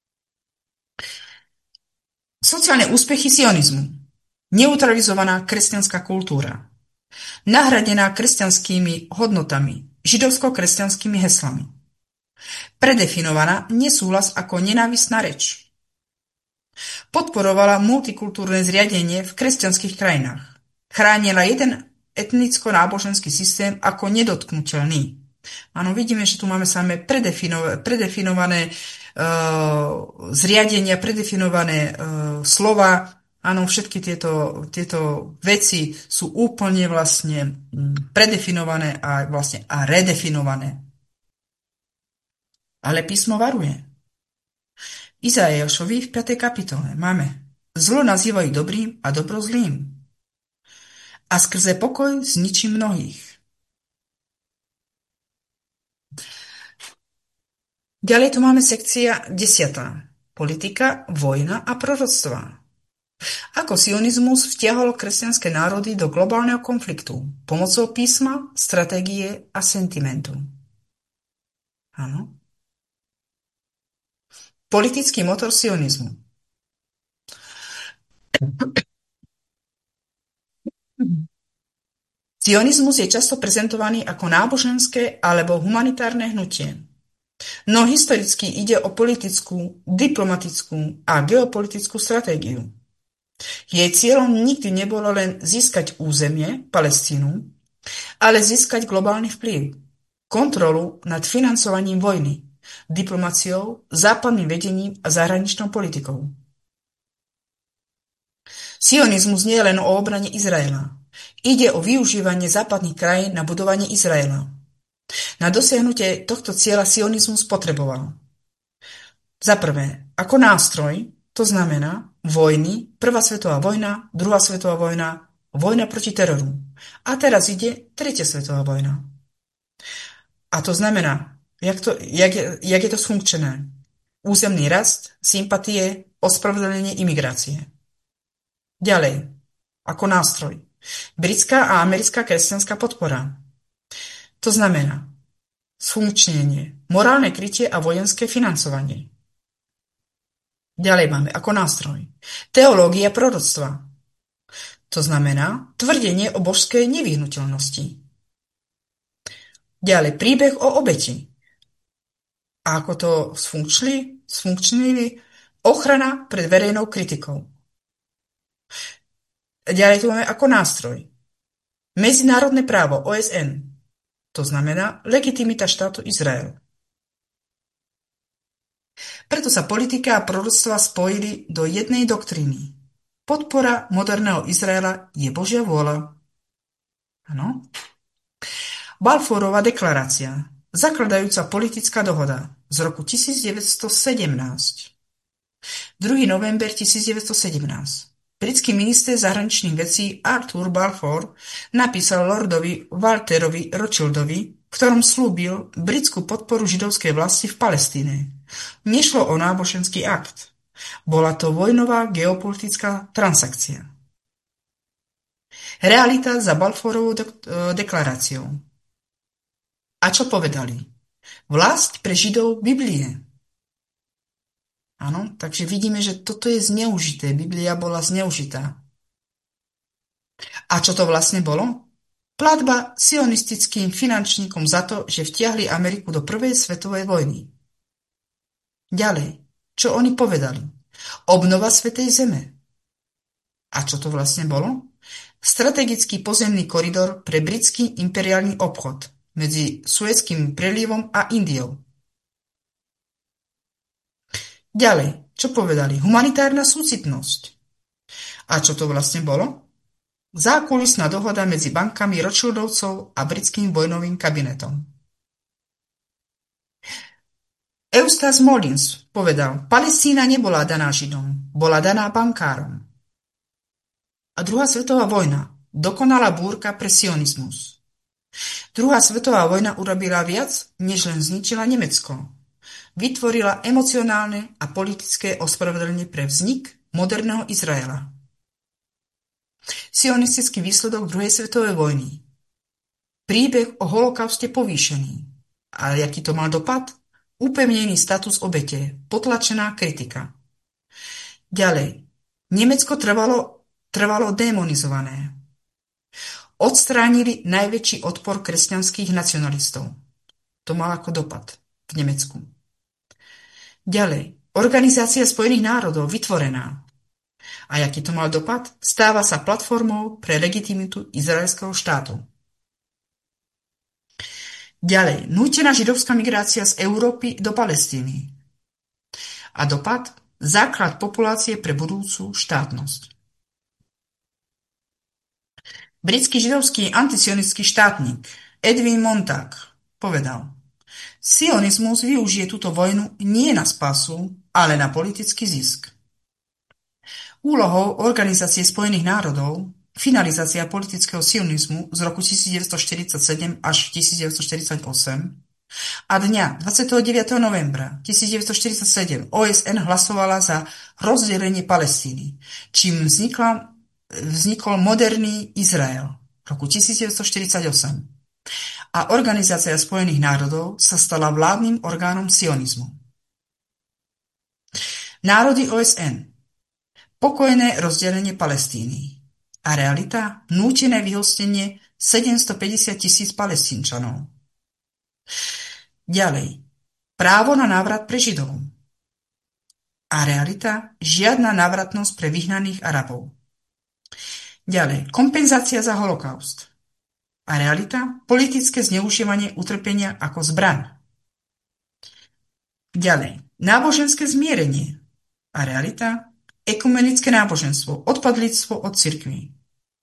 Sociálne úspechy sionizmu. Neutralizovaná kresťanská kultúra. Nahradená kresťanskými hodnotami, židovsko-kresťanskými heslami. Predefinovaná nesúhlas ako nenávistná reč. Podporovala multikultúrne zriadenie v kresťanských krajinách. Chránila jeden etnicko-náboženský systém ako nedotknuteľný. Áno, vidíme, že tu máme samé predefinované, predefinované uh, zriadenia, predefinované uh, slova. Áno, všetky tieto, tieto veci sú úplne vlastne predefinované a vlastne a redefinované. Ale písmo varuje. Izaiášovi v piatej kapitole máme: zlo nazývajú dobrým a dobro zlým. A skrze pokoj zničí mnohých. Ďalej tu máme sekcia desiatá. Politika, vojna a proroctvá. Ako sionizmus vtiahol kresťanské národy do globálneho konfliktu pomocou písma, stratégie a sentimentu. Áno. Politický motor sionizmu. Sionizmus je často prezentovaný ako náboženské alebo humanitárne hnutie. No historicky ide o politickú, diplomatickú a geopolitickú stratégiu. Jej cieľom nikdy nebolo len získať územie, Palestínu, ale získať globálny vplyv, kontrolu nad financovaním vojny, diplomáciou, západným vedením a zahraničnou politikou. Sionizmus nie je len o obrane Izraela. Ide o využívanie západných krajín na budovanie Izraela. Na dosiahnutie tohto cieľa sionizmus potreboval za prvé ako nástroj, to znamená vojny, prvá svetová vojna, druhá svetová vojna, vojna proti teroru. A teraz ide tretia svetová vojna. A to znamená, jak, to, jak, jak je to sfunkčené. Územný rast, sympatie, ospravedlnenie imigrácie. Ďalej, ako nástroj. Britská a americká kresťanská podpora. To znamená sfunkčnenie, morálne krytie a vojenské financovanie. Ďalej máme ako nástroj teológia proroctva. To znamená tvrdenie o božskej nevyhnuteľnosti. Ďalej príbeh o obeti. A ako to sfunkčnili? Sfunkčnili ochrana pred verejnou kritikou. Ďalej tu máme ako nástroj medzinárodné právo ó es en. To znamená legitimita štátu Izrael. Preto sa politika a proroctva spojili do jednej doktríny. Podpora moderného Izraela je Božia vôľa. Áno. Balfourova deklarácia, zakladajúca politická dohoda z roku tisícdeväťstosedemnásť. druhého november tisícdeväťstosedemnásť. Britský minister zahraničných vecí Arthur Balfour napísal lordovi Walterovi Rothschildovi, v ktorom slúbil britskú podporu židovskej vlasti v Palestíne. Nešlo o náboženský akt. Bola to vojnová geopolitická transakcia. Realita za Balfourovou de- deklaráciou. A čo povedali? Vlast pre Židov Biblie. Áno, takže vidíme, že toto je zneužité. Biblia bola zneužitá. A čo to vlastne bolo? Platba sionistickým finančníkom za to, že vtiahli Ameriku do prvej svetovej vojny. Ďalej, čo oni povedali? Obnova Svätej Zeme. A čo to vlastne bolo? Strategický pozemný koridor pre britský imperiálny obchod medzi Suezským prelivom a Indiou. Ďalej, čo povedali? Humanitárna súcitnosť. A čo to vlastne bolo? Zákulisná dohoda medzi bankami Rothschildovcov a britským vojnovým kabinetom. Eustace Mullins povedal, Palestína nebola daná Židom, bola daná bankárom. A druhá svetová vojna, dokonalá búrka pre sionizmus. Druhá svetová vojna urobila viac, než len zničila Nemecko. Vytvorila emocionálne a politické ospravedlnenie pre vznik moderného Izraela. Sionistický výsledok druhej svetovej vojny. Príbeh o holokauste povýšený. A jaký to mal dopad? Upevnený status obete, potlačená kritika. Ďalej. Nemecko trvalo, trvalo demonizované. Odstránili najväčší odpor kresťanských nacionalistov. To mal ako dopad v Nemecku. Ďalej, Organizácia spojených národov vytvorená. A aký to mal dopad? Stáva sa platformou pre legitimitu izraelského štátu. Ďalej, nútená židovská migrácia z Európy do Palestíny. A dopad? Základ populácie pre budúcu štátnosť. Britský židovský antisionistický štátnik Edwin Montag povedal, sionizmus využije túto vojnu nie na spasu, ale na politický zisk. Úlohou Organizácie spojených národov, finalizácia politického sionizmu z roku tisícdeväťstoštyridsaťsedem až tisícdeväťstoštyridsaťosem, A dňa dvadsiateho deviateho novembra devätnásťstoštyridsaťsedem ó es en hlasovala za rozdelenie Palestíny, čím vznikla, vznikol moderný Izrael v roku devätnásťstoštyridsaťosem. A Organizácia spojených národov sa stala vládnym orgánom sionizmu. Národy ó es en. Pokojné rozdelenie Palestíny. A realita? Nútené vyhostenie sedemstopäťdesiat tisíc Palestínčanov. Ďalej. Právo na návrat pre Židov. A realita? Žiadna návratnosť pre vyhnaných Arabov. Ďalej. Kompenzácia za holokaust. A realita? Politické zneužívanie utrpenia ako zbraň. Ďalej. Náboženské zmierenie. A realita? Ekumenické náboženstvo, odpadlíctvo od cirkví.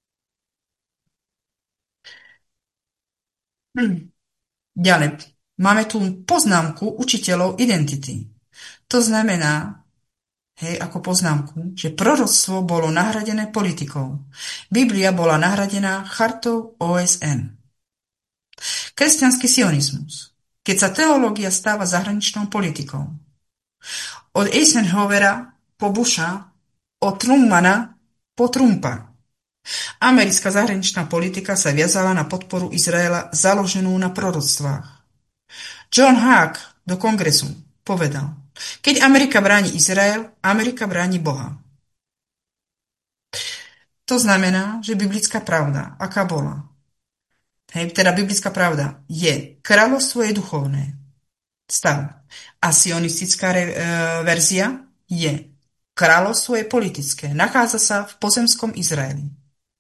Hm. Ďalej, máme tu poznámku učiteľov identity. To znamená, hej, ako poznámku, že proroctvo bolo nahradené politikou. Biblia bola nahradená chartou ó es en. Kresťanský sionizmus, keď sa teológia stáva zahraničnou politikou. Od Eisenhowera po Busha, od Trummana po Trumpa. Americká zahraničná politika sa viazala na podporu Izraela založenú na proroctvách. John Hack do kongresu povedal, keď Amerika bráni Izrael, Amerika bráni Boha. To znamená, že biblická pravda, aká bola? Hej, teda biblická pravda je, kráľovstvo je duchovné. Stav. A sionistická re, e, verzia je, kráľovstvo je politické, nachádza sa v pozemskom Izraeli.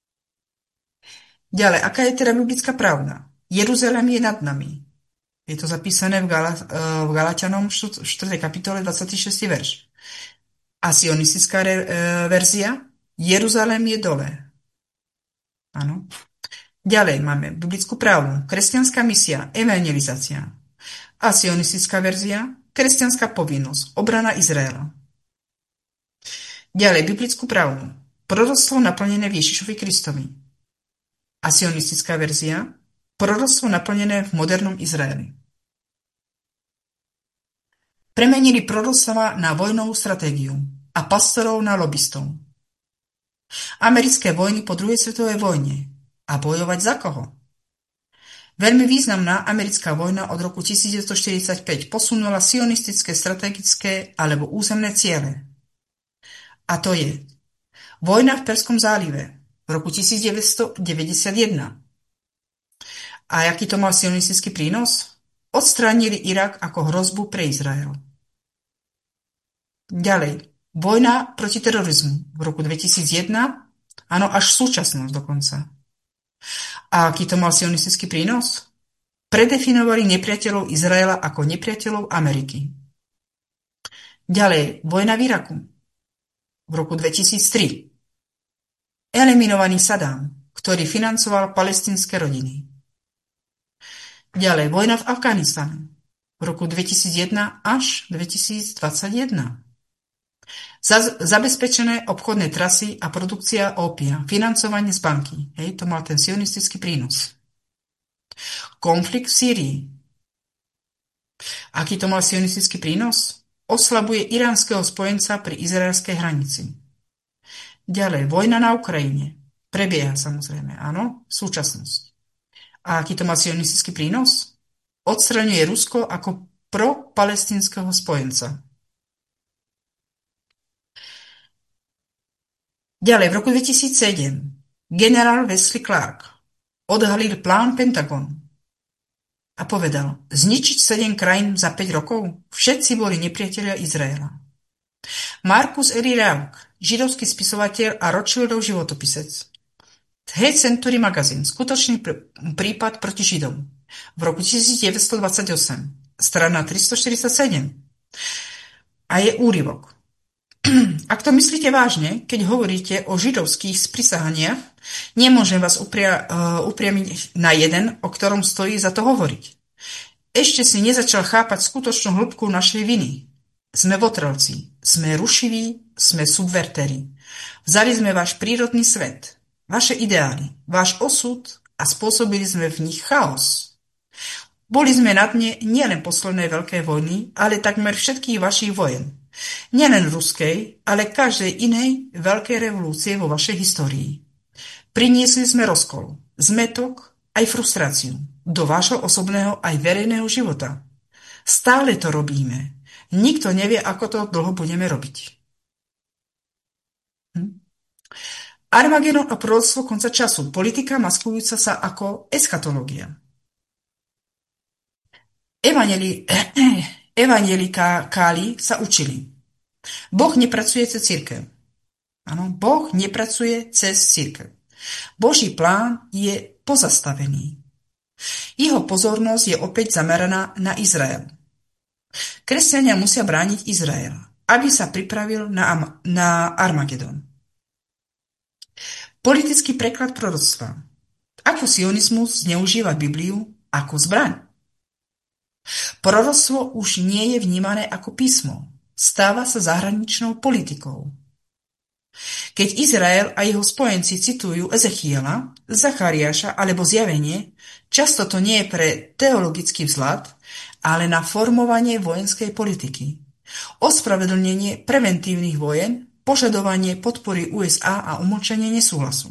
Ďalej, aká je teda biblická pravda? Jeruzalém je nad nami. Je to zapísané v, Gala, v Galatianom štvrtej kapitole dvadsiaty šiesty verš. A sionistická re, e, verzia? Jeruzalém je dole. Áno. Ďalej máme biblickú pravdu, kresťanská misia, evangelizácia. A sionistická verzia? Kresťanská povinnosť, obrana Izraela. Ďalej, biblickú pravdu. Proroctvo naplnené v Ježišovi Kristovi. A sionistická verzia. Proroctvo naplnené v modernom Izraeli. Premenili proroctva na vojnovú stratégiu a pastorov na lobistov. Americké vojny po druhej svetovej vojne. A bojovať za koho? Veľmi významná americká vojna od roku devätnásťstoštyridsaťpäť posunula sionistické strategické alebo územné ciele. A to je vojna v Perskom zálive v roku devätnásťstodeväťdesiatjeden. A aký to mal sionistický prínos? Odstránili Irak ako hrozbu pre Izrael. Ďalej, vojna proti terorizmu v roku dvetisícjeden, áno, až súčasnosť dokonca. A aký to mal sionistický prínos? Predefinovali nepriateľov Izraela ako nepriateľov Ameriky. Ďalej, vojna v Iraku v roku dvetisíctri. Eliminovaný Sadám, ktorý financoval palestínske rodiny. Ďalej, vojna v Afganistane v roku dvetisícjeden až dvetisícdvadsaťjeden. Zabezpečené obchodné trasy a produkcia ópia, financovanie z banky. Hej, to mal ten sionistický prínos. Konflikt v Sýrii. Aký to mal sionistický prínos? Oslabuje iránskeho spojenca pri izraelskej hranici. Ďalej, vojna na Ukrajine. Prebieha samozrejme, áno, súčasnosť. A aký to má sionistický prínos? Odstraňuje Rusko ako pro-palestínskeho spojenca. Ďalej, v roku dvetisícsedem generál Wesley Clark odhalil plán Pentagon a povedal, zničiť sedem krajín za päť rokov? Všetci boli nepriatelia Izraela. Marcus Eli Rauk, židovský spisovateľ a Rothschildov životopisec. Head Century Magazine, skutočný pr- prípad proti Židom. V roku devätnásťstodvadsaťosem, strana tristoštyridsaťsedem. A je úryvok. Ak to myslíte vážne, keď hovoríte o židovských sprisahaniach, nemôžem vás upria, uh, upriamiť na jeden, o ktorom stojí za to hovoriť. Ešte si nezačal chápať skutočnú hĺbku našej viny. Sme votrelci, sme rušiví, sme subvertéri. Vzali sme váš prírodný svet, vaše ideály, váš osud a spôsobili sme v nich chaos. Boli sme na dne nielen poslednej veľkej vojny, ale takmer všetkých vašich vojen. Nielen ruskej, ale každej inej veľkej revolúcie vo vašej histórii. Priniesli sme rozkol, zmätok aj frustráciu do vášho osobného aj verejného života. Stále to robíme. Nikto nevie, ako to dlho budeme robiť. Hm? Armagedon a proroctvo konca času. Politika maskujúca sa ako eschatológia. Evanjeli, evangelikáli sa učili. Boh nepracuje cez cirkev. Áno, Boh nepracuje cez cirkev. Boží plán je pozastavený. Jeho pozornosť je opäť zameraná na Izrael. Kresťania musia brániť Izrael, aby sa pripravil na, na Armagedon. Politický preklad proroctva. Ako sionizmus zneužíva Bibliu ako zbraň? Proroctvo už nie je vnímané ako písmo. Stáva sa zahraničnou politikou. Keď Izrael a jeho spojenci citujú Ezechiela, Zachariáša alebo Zjavenie, často to nie je pre teologický vzhľad, ale na formovanie vojenskej politiky, ospravedlnenie preventívnych vojen, požadovanie podpory ú es á a umlčenie nesúhlasu.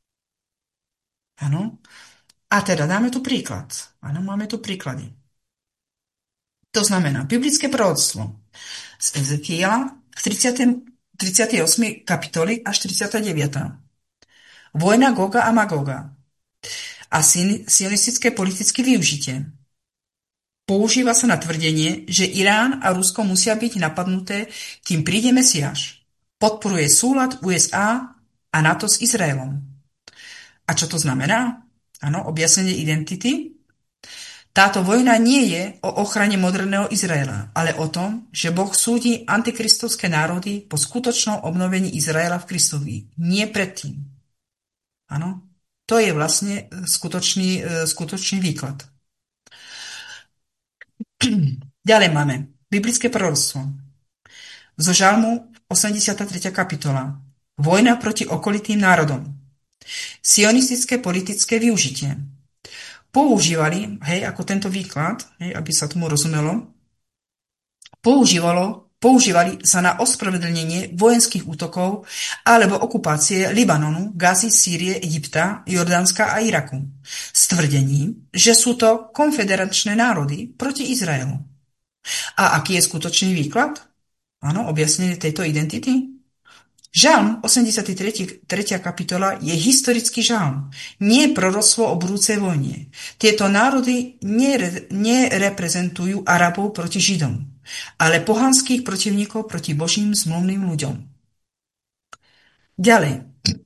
Áno. A teda dáme tu príklad. Áno, máme tu príklady. To znamená, biblické proroctvo z Ezechiela v tridsiatej ôsmej kapitoli až tridsiatej deviatej Vojna Goga a Magoga a sionistické politické využitie. Používa sa na tvrdenie, že Irán a Rusko musia byť napadnuté, kým príde Mesiáš. Podporuje súlad ú es á a NATO s Izraelom. A čo to znamená? Áno, objasnenie identity. Táto vojna nie je o ochrane moderného Izraela, ale o tom, že Boh súdi antikristovské národy po skutočnom obnovení Izraela v Kristovi. Nie predtým. Áno, to je vlastne skutočný, skutočný výklad. Ďalej máme biblické proroctvo. Zo Žalmu osemdesiata tretia kapitola. Vojna proti okolitým národom. Sionistické politické využitie. Používali, hej, ako tento výklad, hej, aby sa tomu rozumelo, používalo, používali sa na ospravedlnenie vojenských útokov alebo okupácie Libanonu, Gazy, Sýrie, Egypta, Jordánska a Iraku s tvrdením, že sú to konfederačné národy proti Izraelu. A aký je skutočný výklad? Áno, objasnenie tejto identity? Žalm osemdesiata tretia kapitola je historický žalm, nie proroctvo o budúcej vojne. Tieto národy nere, nereprezentujú Arabov proti Židom, ale pohanských protivníkov proti Božím zmluvným ľuďom. Ďalej.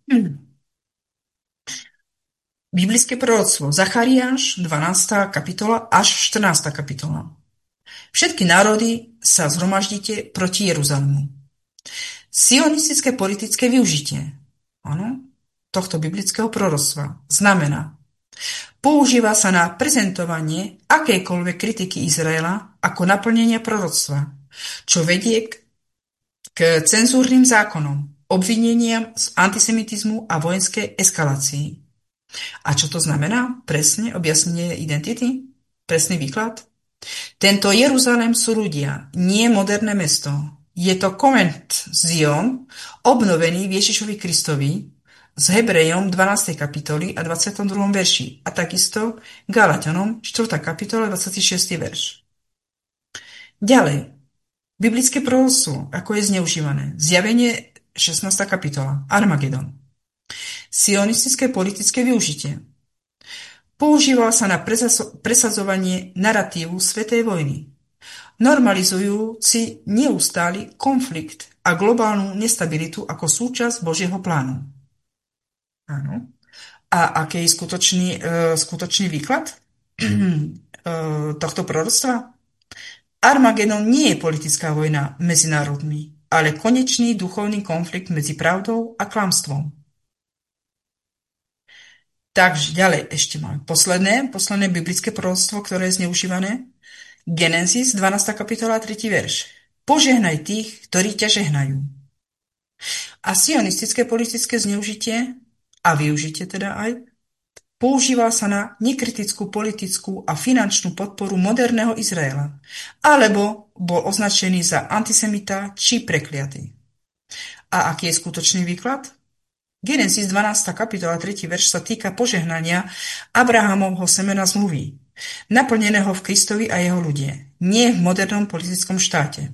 Biblické proroctvo Zachariáš dvanásta kapitola až štrnásta kapitola. Všetky národy sa zhromaždite proti Jeruzalému. Sionistické politické využitie áno, tohto biblického proroctva znamená, používa sa na prezentovanie akejkoľvek kritiky Izraela ako naplnenie proroctva, čo vedie k, k cenzúrnym zákonom, obvineniam z antisemitizmu a vojenskej eskalácii. A čo to znamená? Presne objasnenie identity? Presný výklad? Tento Jeruzalém sú ľudia, nie moderné mesto. Je to koment Zion, obnovený v Ježišovi Kristovi s Hebrejom dvanástej kapitoly a dvadsiatom druhom verši a takisto Galatianom štvrtá kapitola dvadsiaty šiesty verš. Ďalej, biblické proroctvo, ako je zneužívané. Zjavenie šestnásta kapitola, Armagedon. Sionistické politické využitie. Používala sa na presadzovanie naratívu svätej vojny, normalizujúci neustály konflikt a globálnu nestabilitu ako súčasť Božieho plánu. Áno. A aký je skutočný, uh, skutočný výklad uh, tohto proroctva? Armagedon nie je politická vojna medzi národmi, ale konečný duchovný konflikt medzi pravdou a klamstvom. Takže ďalej ešte máme posledné, posledné biblické proroctvo, ktoré je zneužívané. Genesis dvanásta kapitola tretí verš. Požehnaj tých, ktorí ťa žehnajú. A sionistické politické zneužitie a využitie teda aj používal sa na nekritickú politickú a finančnú podporu moderného Izraela, alebo bol označený za antisemita či prekliatý. A aký je skutočný výklad? Genesis dvanásta kapitola tretí verš sa týka požehnania Abrahamovho semena zmluvy, naplneného v Kristovi a jeho ľudie, nie v modernom politickom štáte.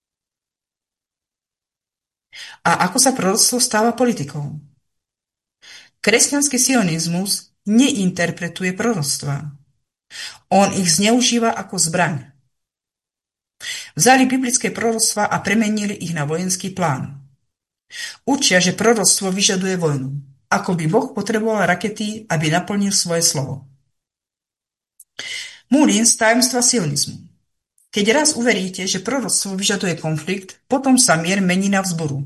A ako sa proroctvo stáva politikou? Kresťanský sionizmus neinterpretuje proroctvá. On ich zneužíva ako zbraň. Vzali biblické proroctvá a premenili ich na vojenský plán. Učia, že proroctvo vyžaduje vojnu, ako by Boh potreboval rakety, aby naplnil svoje slovo. Múlin z tajomstva sionizmu. Keď raz uveríte, že proroctvo vyžaduje konflikt, potom sa mier mení na vzburu.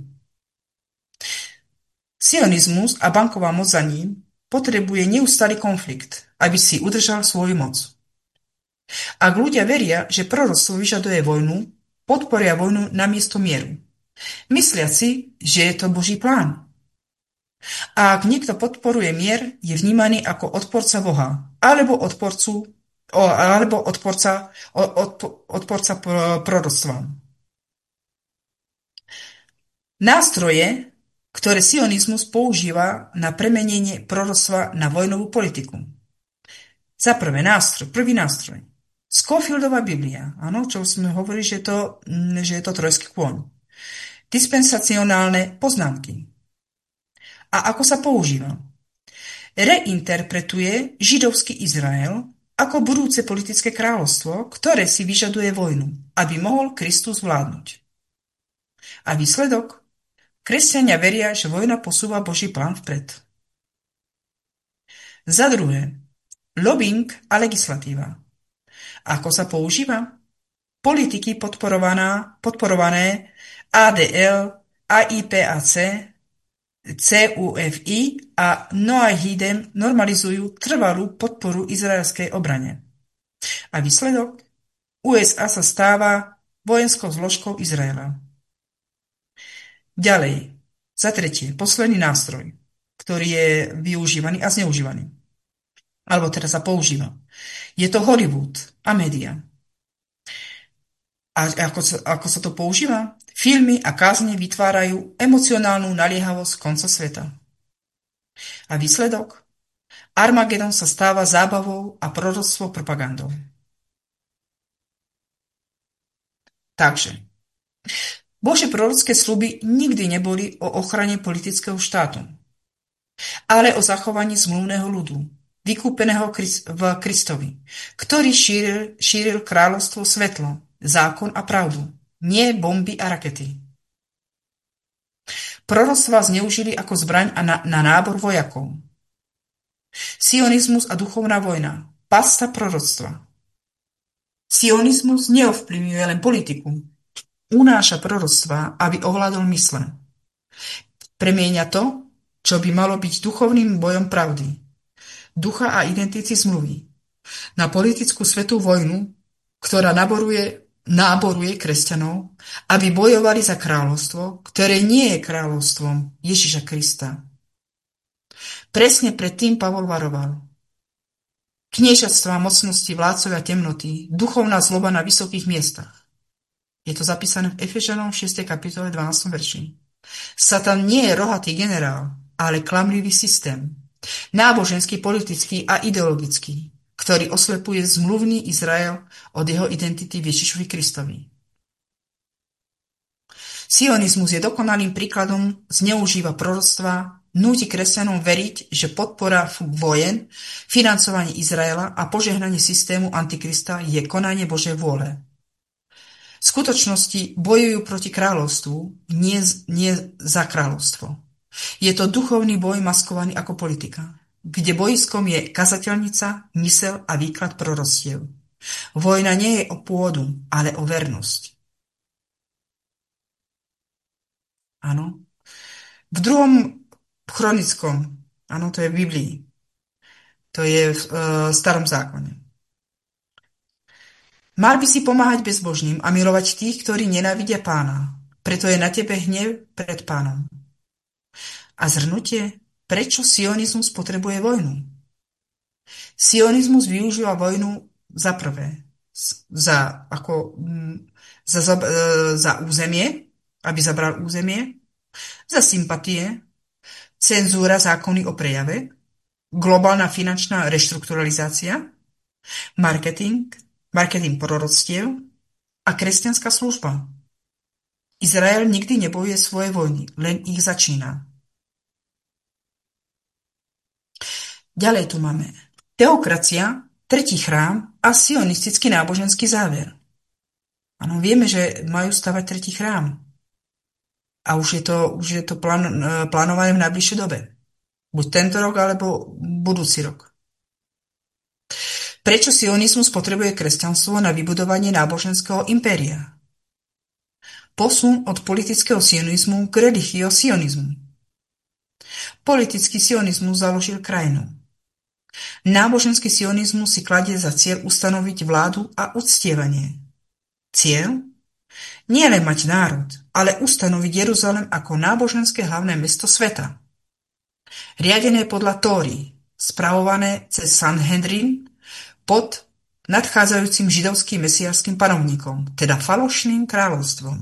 Sionizmus a banková moc za ním potrebuje neustály konflikt, aby si udržal svoju moc. Ak ľudia veria, že proroctvo vyžaduje vojnu, podporia vojnu namiesto mieru, myslia si, že je to Boží plán. A ak niekto podporuje mier, je vnímaný ako odporca Boha, alebo odporcu, alebo odporca, odpo, odporca proroctva. Nástroje, ktoré sionizmus používa na premenenie proroctva na vojnovú politiku. Za prvé nástroj, prvý nástroj. Scofieldova Biblia, áno, čo sme hovorili, že, to, že je to trojský kôň. Dispensacionálne poznámky. A ako sa používa? Reinterpretuje židovský Izrael ako budúce politické kráľovstvo, ktoré si vyžaduje vojnu, aby mohol Kristus vládnuť. A výsledok? Kresťania veria, že vojna posúva Boží plán vpred. Za druhé, lobbying a legislatíva. Ako sa používa? Politiky podporovaná, podporované á dé el, á í pé á cé, cé ú ef í a Noahidem normalizujú trvalú podporu izraelskej obrane. A výsledok? ú es á sa stáva vojenskou zložkou Izraela. Ďalej, za tretie, posledný nástroj, ktorý je využívaný a zneužívaný. Alebo teda sa používa. Je to Hollywood a média. A ako sa, ako sa to používa? Filmy a kázne vytvárajú emocionálnu naliehavosť konca sveta. A výsledok? Armagedon sa stáva zábavou a proroctvo propagandou. Takže, Božie prorocké sľuby nikdy neboli o ochrane politického štátu, ale o zachovaní zmluvného ľudu, vykúpeného v Kristovi, ktorý šíril, šíril kráľovstvo svetlo, zákon a pravdu, nie bomby a rakety. Proroctvá zneužili ako zbraň a na, na nábor vojakov. Sionizmus a duchovná vojna, pasta proroctva. Sionizmus neovplyvňuje len politiku, unáša proroctvá, aby ovládol mysle. Premieňa to, čo by malo byť duchovným bojom pravdy, ducha a identity zmluvy, na politickú svetú vojnu, ktorá naboruje, náboruje kresťanov, aby bojovali za kráľovstvo, ktoré nie je kráľovstvom Ježiša Krista. Presne pred tým Pavol varoval. Kniežatstvá, mocnosti, vládcovia temnoty, duchovná zloba na vysokých miestach. Je to zapísané v Efežanom šiestej kapitole dvanástom verši. Satan nie je rohatý generál, ale klamlivý systém. Náboženský, politický a ideologický, ktorý oslepuje zmluvný Izrael od jeho identity v Ježišovi Kristovi. Sionizmus je dokonalým príkladom, zneužíva proroctvá, núti kresťanom veriť, že podpora vojen, financovanie Izraela a požehnanie systému Antikrista je konanie Božej vôle. V skutočnosti bojujú proti kráľovstvu, nie, nie za kráľovstvo. Je to duchovný boj maskovaný ako politika, kde bojiskom je kazateľnica, mysel a výklad proroctiev. Vojna nie je o pôdu, ale o vernosť. Áno. V druhom chronickom, áno, to je v Biblii, to je v uh, starom zákone. Mal by si pomáhať bezbožným a milovať tých, ktorí nenávidia Pána. Preto je na tebe hnev pred Pánom. A zhrnutie, prečo sionizmus potrebuje vojnu? Sionizmus využíva vojnu za prvé, za, ako, za, za, za územie, aby zabral územie, za sympatie, cenzúra zákony o prejave, globálna finančná reštrukturalizácia, marketing, marketing proroctiev a kresťanská služba. Izrael nikdy nebojuje svoje vojny, len ich začína. Ďalej tu máme teokracia, tretí chrám a sionistický náboženský záver. Áno, vieme, že majú stavať tretí chrám. A už je to, už je to plán, plánované v najbližšej dobe. Buď tento rok, alebo budúci rok. Prečo sionizmus potrebuje kresťanstvo na vybudovanie náboženského impéria? Posun od politického sionizmu k religio-sionizmu. Politický sionizmus založil krajinu. Náboženský sionizmus si kladie za cieľ ustanoviť vládu a uctievanie. Cieľ? Nie len mať národ, ale ustanoviť Jeruzalem ako náboženské hlavné mesto sveta. Riadené podľa Tóry, spravované cez Sanhedrin pod nadchádzajúcim židovským mesiášským panovníkom, teda falošným kráľovstvom.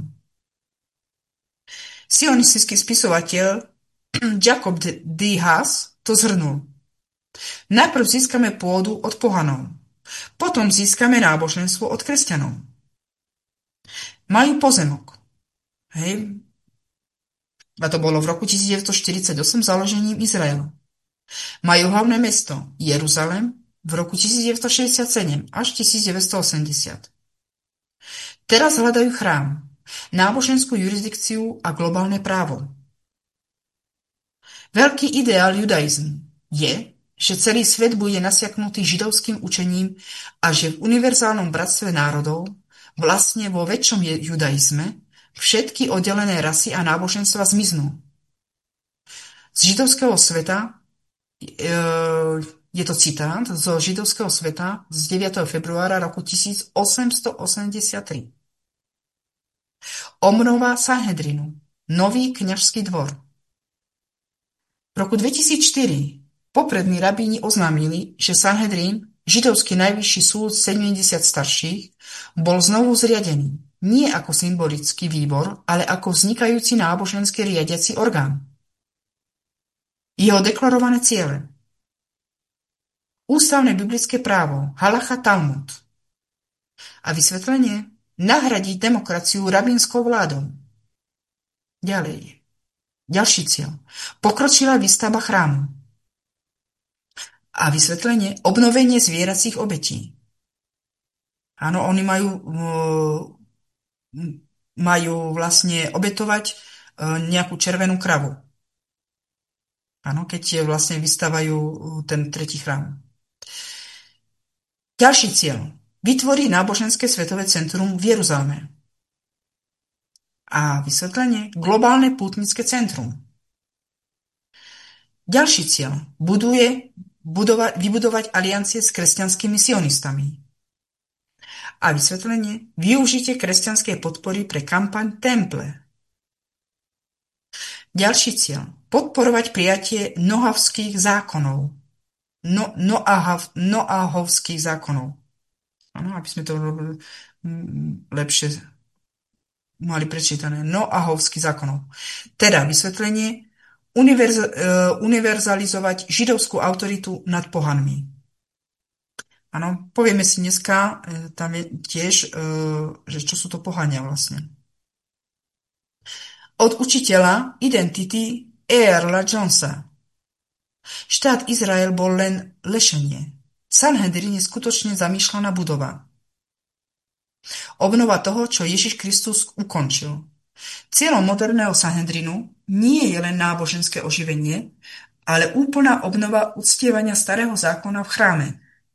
Sionistický spisovateľ Jacob D. Haas to zhrnul. Najprv získame pôdu od pohanov, potom získame náboženstvo od kresťanov. Majú pozemok. Hej. A to bolo v roku tisícdeväťstoštyridsaťosem založením Izraelu. Majú hlavné mesto Jeruzalem v roku tisícdeväťstošesťdesiatsedem až tisícdeväťstoosemdesiat. Teraz hľadajú chrám, náboženskú jurisdikciu a globálne právo. Veľký ideál judaizmu je, že celý svet bude nasiaknutý židovským učením a že v univerzálnom bratstve národov, vlastne vo väčšom judaizme, všetky oddelené rasy a náboženstva zmiznú. Z židovského sveta, je to citát zo židovského sveta z deviateho februára roku tisícosemstoosemdesiattri. Obnova Sanhedrinu, nový kňažský dvor. V roku dvetisícštyri poprední rabíni oznámili, že Sanhedrin, židovský najvyšší súd sedemdesiat starších, bol znovu zriadený, nie ako symbolický výbor, ale ako vznikajúci náboženský riadiaci orgán. Jeho deklarované ciele. Ústavné biblické právo, halacha Talmud. A vysvetlenie? Nahradiť demokraciu rabínskou vládou. Ďalej. Ďalší cieľ. Pokročilá výstavba chrámu. A vysvetlenie? Obnovenie zvieracích obetí. Áno, oni majú, majú vlastne obetovať nejakú červenú kravu. Áno, keď vlastne vystávajú ten tretí chrám. Ďalší cieľ. Vytvorí náboženské svetové centrum v Jeruzaleme. A vysvetlenie? Globálne pútnické centrum. Ďalší cieľ. Buduje, budova, vybudovať aliancie s kresťanskými sionistami. A vysvetlenie? Využitie kresťanskej podpory pre kampaň Temple. Ďalší cieľ. Podporovať prijatie nohavských zákonov. No, noahav, noahovských zákonov. Áno, aby sme to lepšie mali prečítané. Noahovských zákonov. Teda vysvetlenie univerz, uh, univerzalizovať židovskú autoritu nad pohanmi. Áno, povieme si dneska, tam je tiež, uh, že čo sú to pohania vlastne. Od učiteľa identity Earla Jonesa. Štát Izrael bol len lešenie. Sanhedrin je skutočne zamýšľaná budova. Obnova toho, čo Ježiš Kristus ukončil. Cieľom moderného Sanhedrinu nie je len náboženské oživenie, ale úplná obnova uctievania starého zákona v chráme.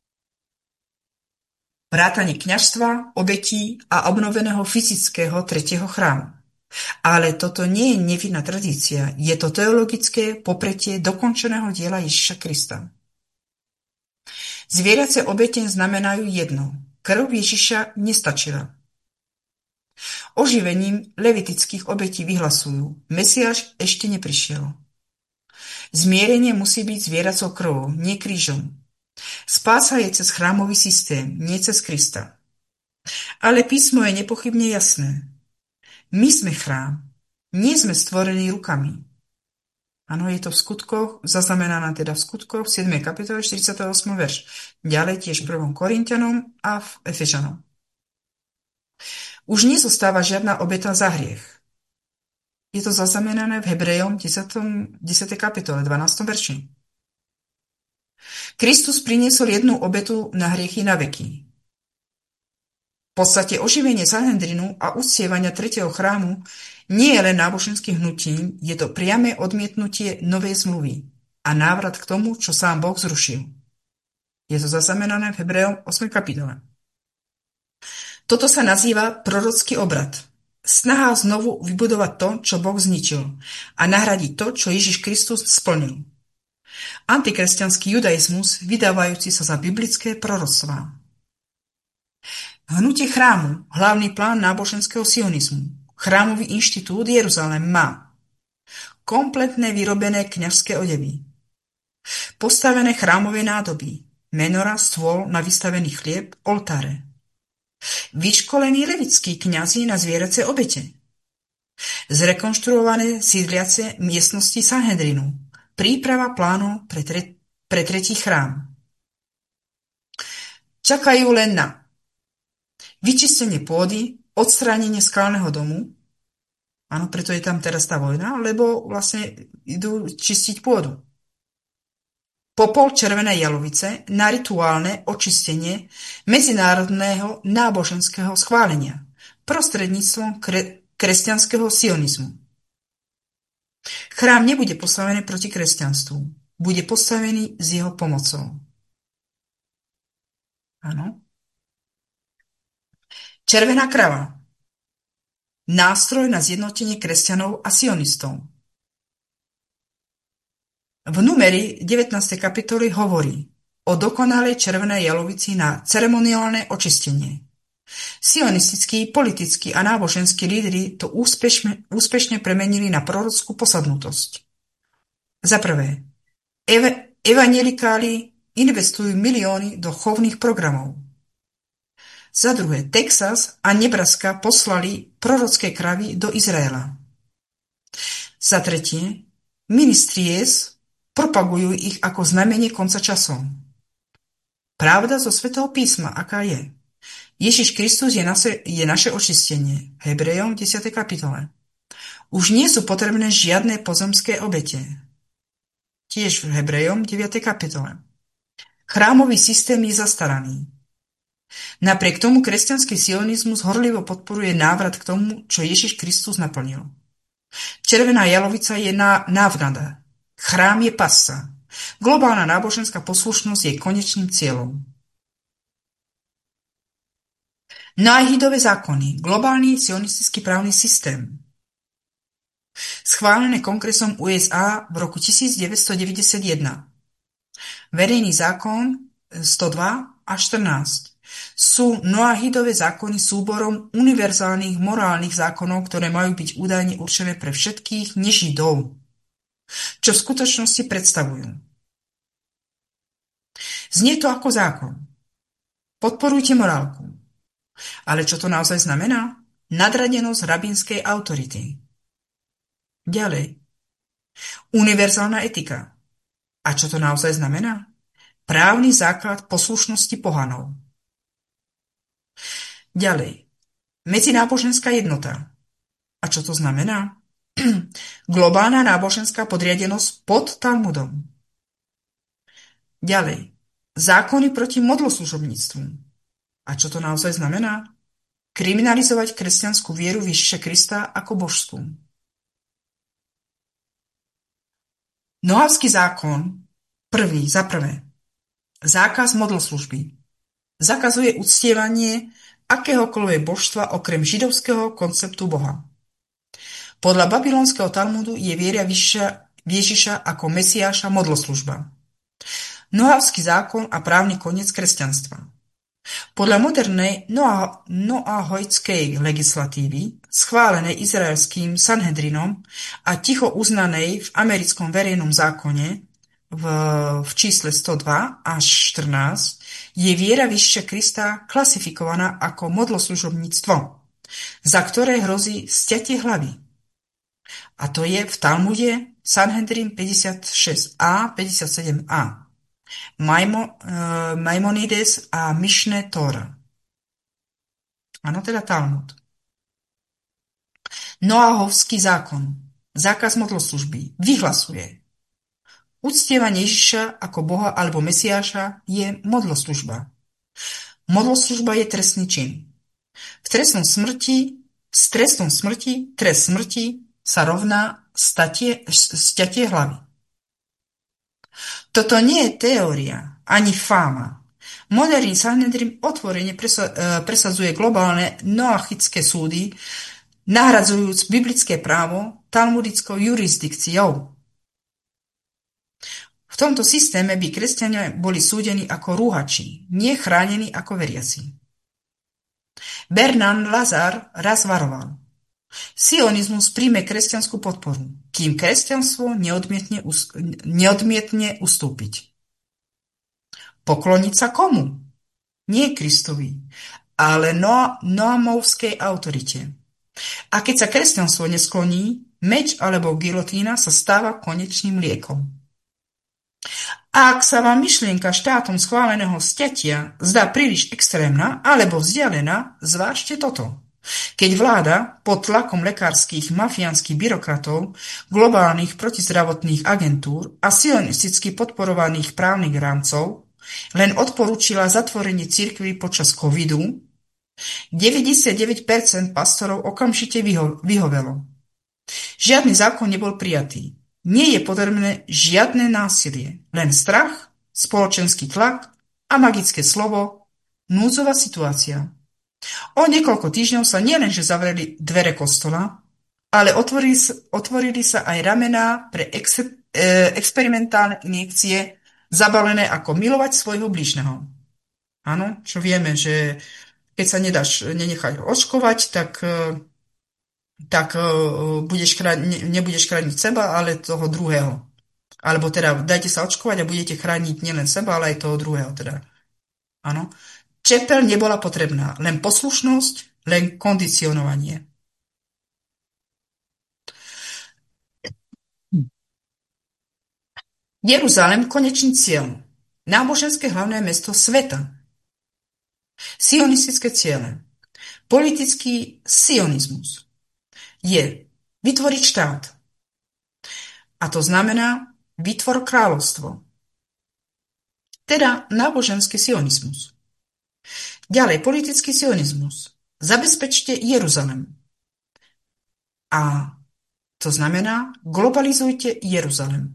Vrátanie kňazstva, obetí a obnoveného fyzického tretieho chrámu. Ale toto nie je nevinná tradícia, je to teologické popretie dokončeného diela Ježiša Krista. Zvieracie obete znamenajú jedno. Krv Ježiša nestačila. Oživením levitických obetí vyhlasujú, Mesiáš ešte neprišiel. Zmierenie musí byť zvieracou krvou, nie krížom. Spása je cez chrámový systém, nie cez Krista. Ale písmo je nepochybne jasné. My sme chrám, nie sme stvorení rukami. Áno, je to v skutkoch, zaznamenané teda v skutkoch, v siedmej kapitole, štyridsiaty ôsmy verš. Ďalej tiež v prvom Korinťanom a v Efežanom. Už nezostáva žiadna obeta za hriech. Je to zaznamenané v Hebrejom desátej kapitole, dvanástom verši. Kristus priniesol jednu obetu na hriechy na veky. V podstate oživenie Sanhedrinu a uctievania tretieho chrámu nie je len náboženským hnutím, je to priame odmietnutie novej zmluvy a návrat k tomu, čo sám Boh zrušil. Je to zaznamenané v Hebrejom ôsmej kapitole. Toto sa nazýva prorocký obrad. Snaha znovu vybudovať to, čo Boh zničil a nahradiť to, čo Ježiš Kristus splnil. Antikresťanský judaizmus vydávajúci sa za biblické proroctvá. Hnutie chrámu, hlavný plán náboženského sionizmu, chrámový inštitút Jeruzalém má kompletné vyrobené kňazské odevy, postavené chrámové nádoby, menora, stôl na vystavený chlieb, oltáre, vyškolení levickí kňazi na zvieracie obete, zrekonštruované sídliace miestnosti Sanhedrinu, príprava plánu pre, tre- pre tretí chrám. Čakajú len na vyčistenie pôdy, odstránenie skalného domu. Áno, preto je tam teraz tá vojna, lebo vlastne idú čistiť pôdu. Popol červenej jalovice na rituálne očistenie medzinárodného náboženského schválenia prostredníctvom kre- kresťanského sionizmu. Chrám nebude postavený proti kresťanstvu. Bude postavený s jeho pomocou. Áno. Červená krava. Nástroj na zjednotenie kresťanov a sionistov. V Numeri devätnástej kapitoly hovorí o dokonalej červenej jalovici na ceremoniálne očistenie. Sionistickí, politickí a náboženskí lídri to úspešne, úspešne premenili na prorockú posadnutosť. Za prvé, ev- evangelikáli investujú milióny do chovných programov. Za druhé, Texas a Nebraska poslali prorocké kravy do Izraela. Za tretie, ministries propagujú ich ako znamenie konca časov. Pravda zo Svätého písma, aká je? Ježiš Kristus je naše, je naše očistenie. Hebrejom desiatej kapitole. Už nie sú potrebné žiadne pozemské obete. Tiež v Hebrejom deviatej kapitole. Chrámový systém je zastaraný. Napriek tomu kresťanský sionizmus horlivo podporuje návrat k tomu, čo Ježiš Kristus naplnil. Červená jalovica je ná, návnada. Chrám je pasca. Globálna náboženská poslušnosť je konečným cieľom. Noahidové zákony, globálny sionistický právny systém. Schválené kongresom U S A v roku devätnásťstodeväťdesiatjeden. Verejný zákon sto dva a štrnásť. Sú Noahidové zákony súborom univerzálnych morálnych zákonov, ktoré majú byť údajne určené pre všetkých nežidov, čo v skutočnosti predstavujú. Znie to ako zákon. Podporujte morálku. Ale čo to naozaj znamená? Nadradenosť rabínskej autority. Ďalej. Univerzálna etika. A čo to naozaj znamená? Právny základ poslušnosti pohanov. Ďalej. Medzináboženská jednota. A čo to znamená? Globálna náboženská podriadenosť pod Talmudom. Ďalej. Zákony proti modloslužobníctvu. A čo to naozaj znamená? Kriminalizovať kresťanskú vieru v Ježiša Krista ako božskú. Nohavský zákon, prvý, za prvé. Zákaz modloslužby. Zakazuje uctievanie akéhokoľvek božstva okrem židovského konceptu Boha. Podľa babylonského Talmudu je viera Ježiša, Ježiša ako Mesiáša modloslužba. Nohavský zákon a právny koniec kresťanstva. Podľa modernej noa, noahojskej legislatívy, schválenej izraelským Sanhedrinom a ticho uznanej v americkom verejnom zákone, v, v čísle sto dva až štrnásť je viera Ježiša Krista klasifikovaná ako modloslužobníctvo, za ktoré hrozí sťatie hlavy. A to je v Talmude Sanhedrin päťdesiatšesť a päťdesiatsedem a, Maimo, uh, Maimonides a Mišné Tóra. Áno, teda Talmud. Noahovský zákon, zákaz modloslužby, vyhlasuje: uctievanie Ježiša ako Boha alebo Mesiáša je modloslužba. Modloslužba je trestný čin. V trestnom smrti, s trestom smrti, trest smrti sa rovná statie, sťatie hlavy. Toto nie je teória, ani fáma. Moderný Sanhedrin otvorene presadzuje globálne noachické súdy, nahradzujúc biblické právo talmudickou jurisdikciou. V tomto systéme by kresťania boli súdení ako rúhači, nie chránení ako veriaci. Bernard Lazar raz varoval: sionizmus príjme kresťanskú podporu, kým kresťanstvo neodmietne, neodmietne ustúpiť. Pokloniť sa komu? Nie Kristovi, ale no- noamovskej autorite. A keď sa kresťanstvo neskloní, meč alebo gilotína sa stáva konečným liekom. Ak sa vám myšlienka štátom schváleného sťatia zdá príliš extrémna alebo vzdialená, zvážte toto. Keď vláda pod tlakom lekárskych mafiánskych byrokratov, globálnych protizdravotných agentúr a sionisticky podporovaných právnych rámcov len odporúčila zatvorenie cirkví počas covidu, deväťdesiatdeväť percent pastorov okamžite vyho- vyhovelo. Žiadny zákon nebol prijatý. Nie je potrebné žiadne násilie, len strach, spoločenský tlak a magické slovo núdzová situácia. O niekoľko týždňov sa nielenže zavreli dvere kostola, ale otvorili, otvorili sa aj ramená pre ex, e, experimentálne injekcie zabalené ako milovať svojho blížneho. Áno, čo vieme, že keď sa nedáš nenechať očkovať, tak, tak budeš chrániť, nebudeš chrániť seba, ale toho druhého. Alebo teda dajte sa očkovať a budete chrániť nielen seba, ale aj toho druhého. Teda. Áno. Čepeľ nebola potrebná, len poslušnosť, len kondicionovanie. Jeruzalém, konečný cieľ. Náboženské hlavné mesto sveta. Sionistické ciele. Politický sionizmus je vytvoriť štát. A to znamená vytvor kráľovstvo. Teda náboženský sionizmus. Ďalej, politický sionizmus. Zabezpečte Jeruzalém. A to znamená globalizujte Jeruzalém.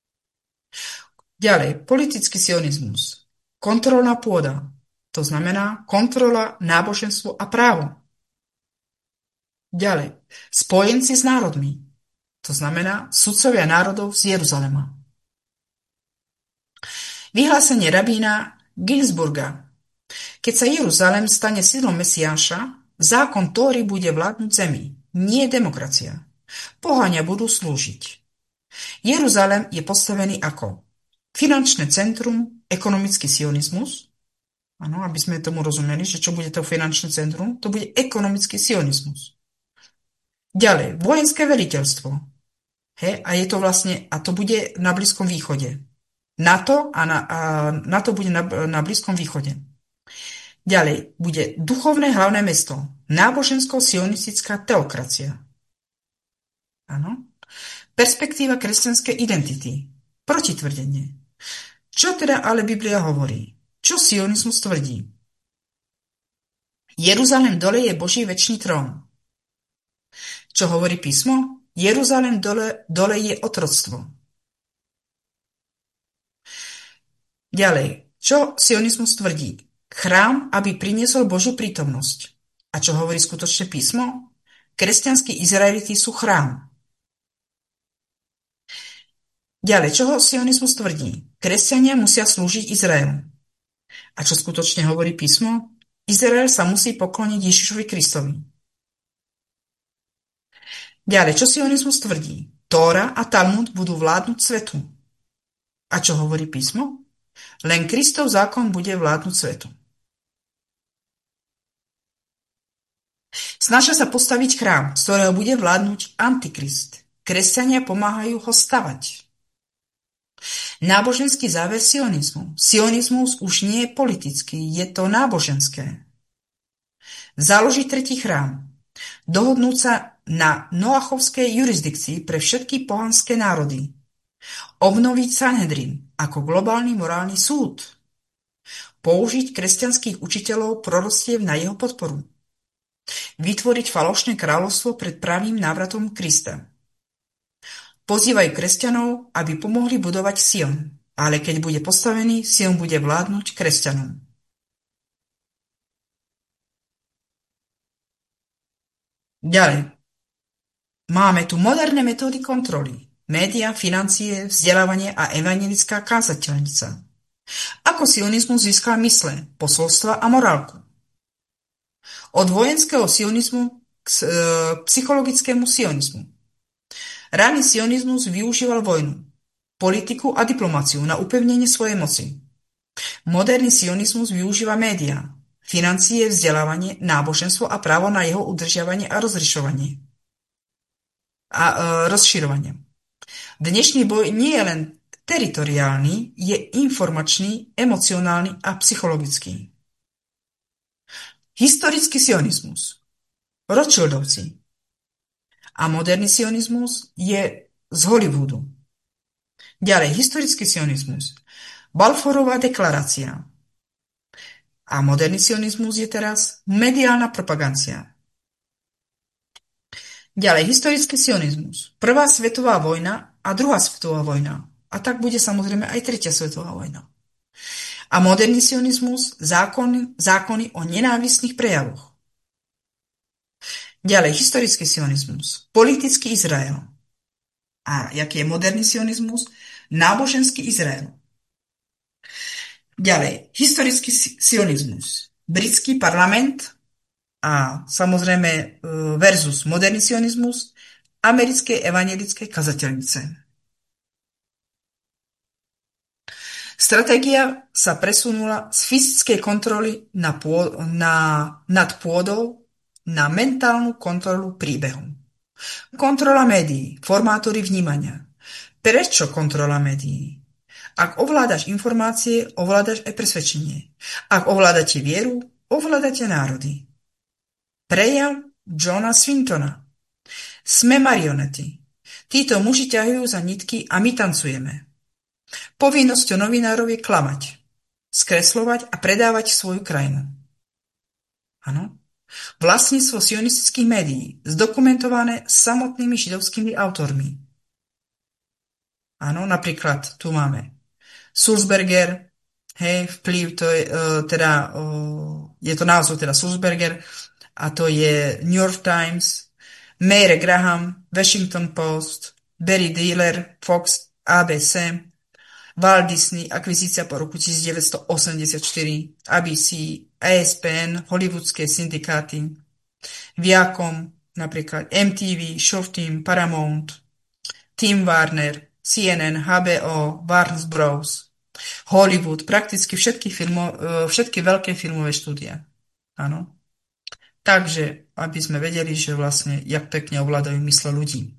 Ďalej, politický sionizmus. Kontrolná pôda. To znamená kontrola, náboženstvo a právo. Ďalej, spojenci s národmi. To znamená sudcovia národov z Jeruzalema. Vyhlásenie rabína Ginsburga. Keď sa Jeruzalém stane sídlom Mesiáša, zákon Tóry bude vládnuť zemi, nie demokracia. Pohania budú slúžiť. Jeruzalém je postavený ako finančné centrum, ekonomický sionizmus. Áno, aby sme tomu rozumeli, že čo bude to finančné centrum, to bude ekonomický sionizmus. Ďalej, vojenské veliteľstvo. He, a je to vlastne, a to bude na Blízkom východe. NATO a, na, a NATO bude na, na Blízkom východe. Ďalej, bude duchovné hlavné mesto. Nábožensko-sionistická teokracia. Áno. Perspektíva kresťanskej identity. Protitvrdenie. Čo teda ale Biblia hovorí? Čo sionizmus tvrdí? Jeruzalém dole je Boží večný trón. Čo hovorí písmo? Jeruzalém dole, dole je otroctvo. Ďalej, čo sionizmus tvrdí? Chrám, aby priniesol Božiu prítomnosť. A čo hovorí skutočne písmo? Kresťanskí Izraeliti sú chrám. Ďalej, čo sionizmus tvrdí? Kresťania musia slúžiť Izraelu. A čo skutočne hovorí písmo? Izrael sa musí pokloniť Ježišovi Kristovi. Ďalej, čo sionizmus tvrdí? Tóra a Talmud budú vládnuť svetu. A čo hovorí písmo? Len Kristov zákon bude vládnuť svetu. Snažia sa postaviť chrám, z ktorého bude vládnuť Antikrist. Kresťania pomáhajú ho stavať. Náboženský záver sionizmu. Sionizmus už nie je politický, je to náboženské. Založiť tretí chrám. Dohodnúť sa na noachovskej jurisdikcii pre všetky pohanské národy. Obnoviť Sanhedrin ako globálny morálny súd. Použiť kresťanských učiteľov proroctiev na jeho podporu. Vytvoriť falošné kráľovstvo pred pravým návratom Krista. Pozývajú kresťanov, aby pomohli budovať Sion, ale keď bude postavený, Sion bude vládnuť kresťanom. Ďalej. Máme tu moderné metódy kontroly. Média, financie, vzdelávanie a evanjelická kázateľnica. Ako sionizmus získal mysle, posolstva a morálku. Od vojenského sionizmu k e, psychologickému sionizmu. Ranný sionizmus využíval vojnu, politiku a diplomáciu na upevnenie svojej moci. Moderný sionizmus využíva médiá, financie, vzdelávanie, náboženstvo a právo na jeho udržiavanie a rozlišovanie. A e, rozširovanie. Dnešný boj nie je len teritoriálny, je informačný, emocionálny a psychologický. Historický sionizmus. Rothschildovci. A moderný sionizmus je z Hollywoodu. Ďalej, historický sionizmus. Balfourová deklarácia. A moderný sionizmus je teraz mediálna propagácia. Ďalej, historický sionizmus. Prvá svetová vojna a druhá svetová vojna. A tak bude samozrejme aj tretia svetová vojna. A moderný sionizmus, zákony, zákony o nenávistných prejavoch. Ďalej, historický sionizmus, politický Izrael. A jaký je moderný sionizmus? Náboženský Izrael. Ďalej, historický sionizmus, britský parlament a samozrejme versus moderný sionizmus, americkej evanjelickej kazateľnice. Stratégia sa presunula z fyzickej kontroly na pô, na, nad pôdou na mentálnu kontrolu príbehu. Kontrola médií, formátory vnímania. Prečo kontrola médií? Ak ovládaš informácie, ovládaš aj presvedčenie. Ak ovládate vieru, ovládate národy. Prejav Johna Swintona. Sme marionety. Títo muži ťahujú za nitky a my tancujeme. Povinnosťou novinárov je klamať, skresľovať a predávať svoju krajinu. Áno. Vlastníctvo sionistických médií, zdokumentované samotnými židovskými autormi. Áno, napríklad tu máme Sulzberger, hej, vplyv, to je, uh, teda, uh, je to názov teda Sulzberger, a to je New York Times, Meyer Graham, Washington Post, Barry Diller, Fox, á bé cé, Walt Disney, akvizícia po roku devätnásťstoosemdesiatštyri, á bé cé, é es pé en, hollywoodské syndikáty, Viacom, napríklad em té vé, Showtime, Paramount, Tim Warner, C N N, há bé ó, Warner Bros., Hollywood, prakticky všetky, filmo, všetky veľké filmové štúdia. Áno. Takže, aby sme vedeli, že vlastne, jak pekne ovládajú mysle ľudí.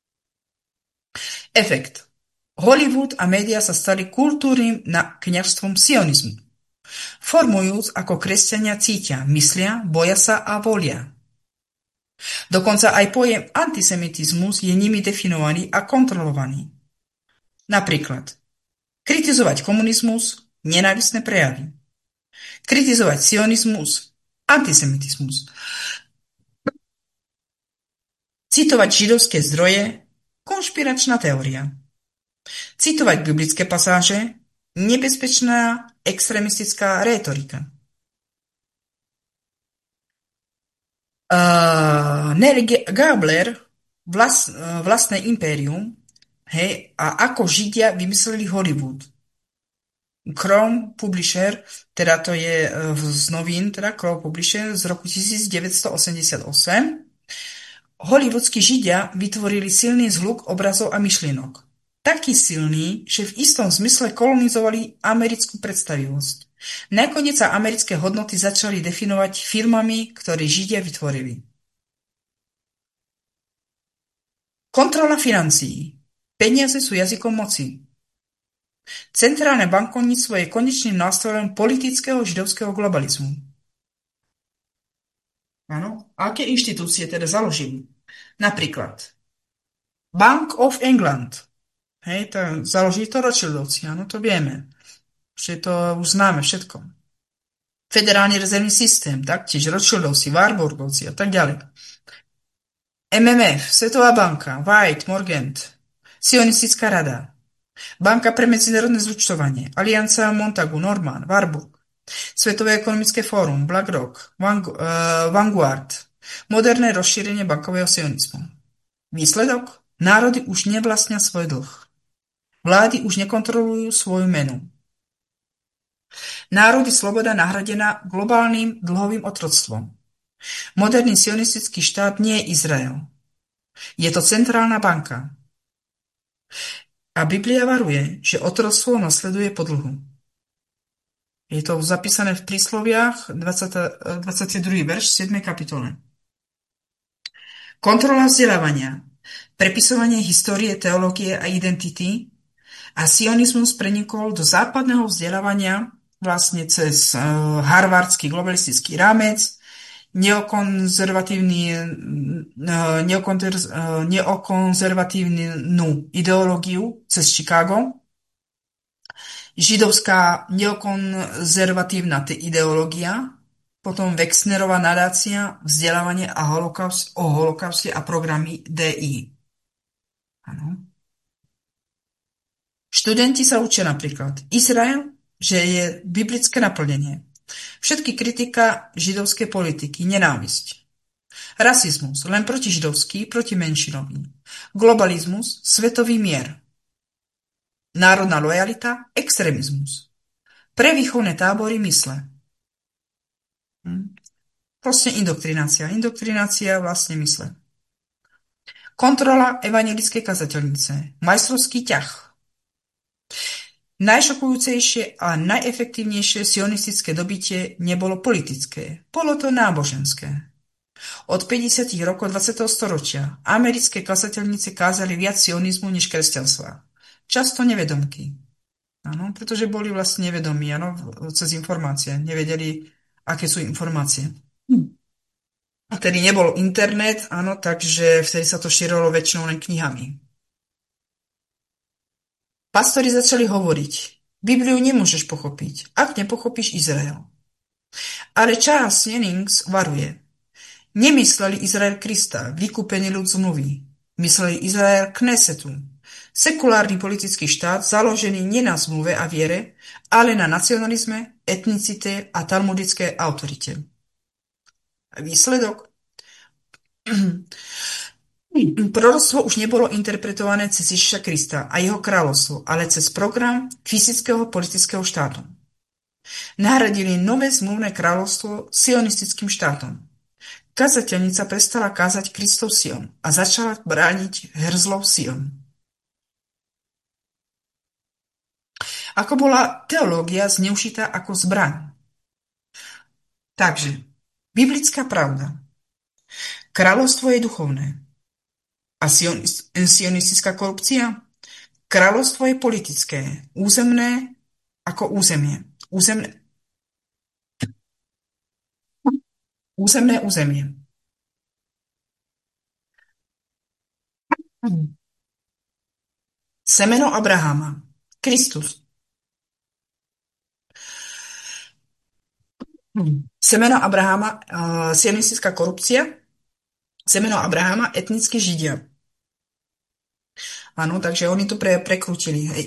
Efekt. Hollywood a média sa stali kultúrnym kňazstvom sionizmu. Formujúc, ako kresťania cítia, myslia, boja sa a volia. Dokonca aj pojem antisemitizmus je nimi definovaný a kontrolovaný. Napríklad, kritizovať komunizmus, nenávistné prejavy. Kritizovať sionizmus, antisemitizmus. Citovať židovské zdroje, konšpiračná teória. Citovať biblické pasáže, nebezpečná extrémistická rétorika. Uh, Neil Gabler, vlast, uh, vlastné impérium, hej, a ako Židia vymysleli Hollywood. Crown Publisher, teda to je uh, z novín, teda Crown Publisher z roku devätnásťstoosemdesiatosem. Hollywoodskí Židia vytvorili silný zhluk obrazov a myšlienok. takí silní, že v istom zmysle kolonizovali americkú predstavivosť. Nakoniec sa americké hodnoty začali definovať firmami, ktoré Židia vytvorili. Kontrola financií. Peniaze sú jazykom moci. Centrálne bankovníctvo je konečným nástrojom politického židovského globalizmu. Áno. Aké inštitúcie teda založili? Napríklad Bank of England. Hej, to založili to Rothschildovci, áno, to vieme. Že to už známe všetko. Federálny rezervný systém, taktiež Rothschildovci, Warburgovci a tak ďalej. em em ef, Svetová banka, White, Morgan, Sionistická rada, Banka pre medzinárodné zúčtovanie, Alianca Montagu, Norman, Warburg, Svetové ekonomické fórum, BlackRock, Vangu- uh, Vanguard, moderné rozšírenie bankového sionizmu. Výsledok? Národy už nevlastnia svoj dlh. Vlády už nekontrolujú svoju menu. Národy sloboda nahradená globálnym dlhovým otroctvom. Moderný sionistický štát nie je Izrael. Je to centrálna banka. A Biblia varuje, že otroctvo nasleduje po dlhu. Je to zapísané v prísloviach dvadsiaty druhý verš siedmej kapitole. Kontrola vzdelávania, prepisovanie histórie, teológie a identity a sionizmus prenikol do západného vzdelávania vlastne cez uh, harvardský globalistický rámec, neokonzervatívny, uh, neokonzer, uh, neokonzervatívnu ideológiu cez Chicago, židovská neokonzervatívna ideológia, potom Wexnerová nadácia, vzdelávanie a holokaust, o holokauste a programy dé í. Ano. Študenti sa učia napríklad Izrael, že je biblické naplnenie. Všetky kritika židovskej politiky, nenávisť. Rasizmus, len proti židovský, proti menšinový. Globalizmus, svetový mier. Národná lojalita, extrémizmus. Pre výchovné tábory mysle. Hm. Proste indoktrinácia. Indoktrinácia vlastne mysle. Kontrola evangelickej kazateľnice. Majstrovský ťah. Najšokujúcejšie a najefektívnejšie sionistické dobytie nebolo politické. Bolo to náboženské. Od päťdesiatych rokov dvadsiateho storočia americké kazateľnice kázali viac sionizmu než kresťanstva. Často nevedomky. Áno, pretože boli vlastne nevedomí, áno, cez informácie. Nevedeli, aké sú informácie. Hm. A tedy nebol internet, áno, takže vtedy sa to šírilo väčšinou len knihami. Pastori začali hovoriť, Bibliu nemôžeš pochopiť, ak nepochopíš Izrael. Ale Charles Jennings varuje, nemysleli Izrael Krista, vykúpený ľud zmluvy, mysleli Izrael Knesetu, sekulárny politický štát založený nie na zmluve a viere, ale na nacionalizme, etnicite a talmudické autorite. A výsledok? Proroctvo už nebolo interpretované cez Ježiša Krista a jeho kráľovstvo, ale cez program fyzického politického štátu. Nahradili nové zmluvné kráľovstvo sionistickým štátom. Kazateľnica prestala kázať Kristov Sion a začala brániť hrzlov Sion. Ako bola teológia zneužitá ako zbraň. Takže, biblická pravda. Kráľovstvo je duchovné. A sionistická korupcia? Kráľovstvo je politické, územné ako územie. Územné, územné územie. Semeno Abrahama. Kristus. Semeno Abrahama, uh, sionistická korupcia. Semeno Abrahama, etnickí Židia. Áno, takže oni to pre, prekrútili. Hej.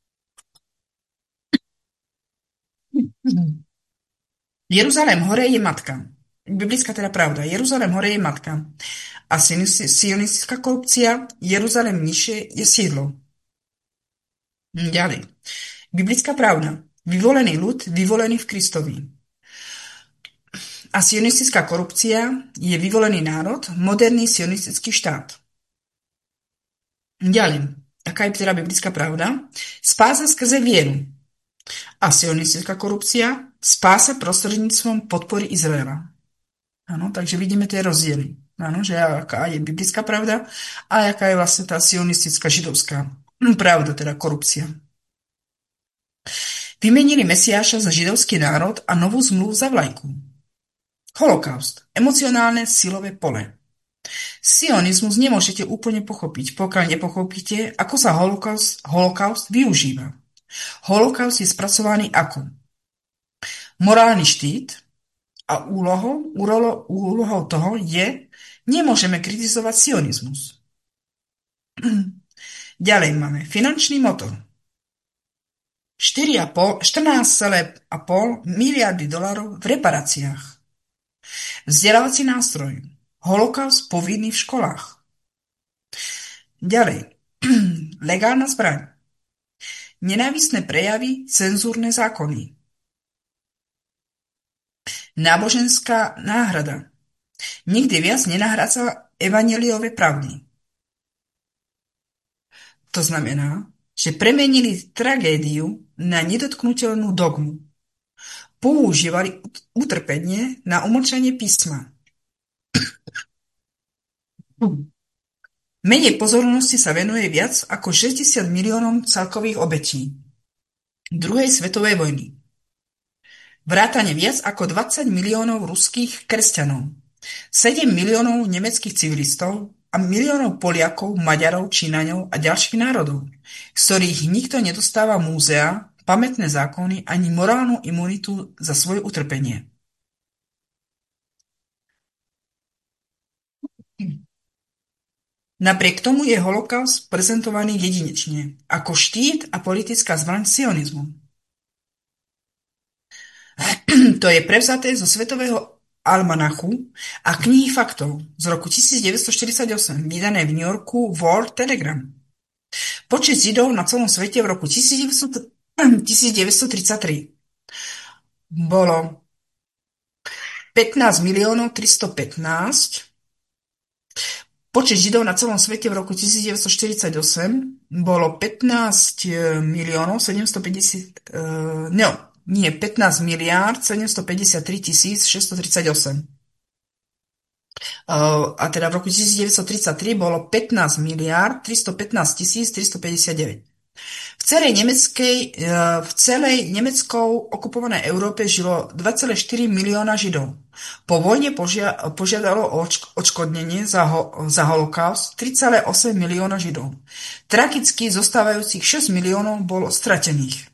Jeruzalém hore je matka. Biblická teda pravda. Jeruzalém hore je matka. A sionistická korupcia, Jeruzalém nižšie je sídlo. Ďalej. Biblická pravda. Vyvolený ľud, vyvolený v Kristovi. A sionistická korupcia je vyvolený národ, moderný sionistický štát. Ďalej. aká je teda biblická pravda, spása skrze vieru a sionistická korupcia, spása prostredníctvom podpory Izraela. Áno, takže vidíme tie rozdiely. Áno, že aká je biblická pravda a aká je vlastne tá sionistická židovská pravda, teda korupcia. Vymenili Mesiáša za židovský národ a novú zmluvu za vlajku. Holokaust. Emocionálne silové pole. Sionizmus nemôžete úplne pochopiť, pokiaľ nepochopíte, ako sa holokaust, holokaust využíva. Holokaust je spracovaný ako morálny štít a úlohou, úlohou, úlohou toho je, nemôžeme kritizovať sionizmus. Ďalej máme finančný motor. štrnásť celá päť miliardy dolárov v reparáciách. Vzdelávací nástroj. Holokaust povinný v školách. Ďalej. Legálna zbraň. Nenávistné prejavy, cenzúrne zákony. Náboženská náhrada. Nikdy viac nenahrádza evanjeliové pravdy. To znamená, že premenili tragédiu na nedotknuteľnú dogmu. Používali utrpenie na umlčanie písma. Menej pozornosti sa venuje viac ako šesťdesiat miliónov celkových obetí druhej svetovej vojny. Vrátane viac ako dvadsať miliónov ruských kresťanov, sedem miliónov nemeckých civilistov a miliónov Poliakov, Maďarov, Číňanov a ďalších národov, z ktorých nikto nedostáva múzea, pamätné zákony ani morálnu imunitu za svoje utrpenie. Napriek tomu je holokaust prezentovaný jedinečne, ako štít a politická zbraň sionizmu. To je prevzaté zo Svetového almanachu a knihy faktov z roku devätnásťstoštyridsaťosem, vydané v New Yorku World Telegram. Počet Židov na celom svete v roku devätnásťstotridsaťtri bolo pätnásť miliónov tristopätnásť. Počet Židov na celom svete v roku devätnásťstoštyridsaťosem bolo pätnásť miliónov sedemstopäťdesiat, uh, no, nie, pätnásť miliárd sedemstopäťdesiattri tisíc šesťstotridsaťosem. Uh, a teda v roku devätnásťstotridsaťtri bolo pätnásť miliárd tristopätnásť tisíc tristopäťdesiatdeväť. V celej nemeckej, uh, v celej nemeckou okupovanej Európe žilo dva celé štyri milióna Židov. Po vojne požia- požiadalo o odškodnenie za, ho- za holokaust tri celé osem milióna Židov. Tragicky zostávajúcich šesť miliónov bolo stratených.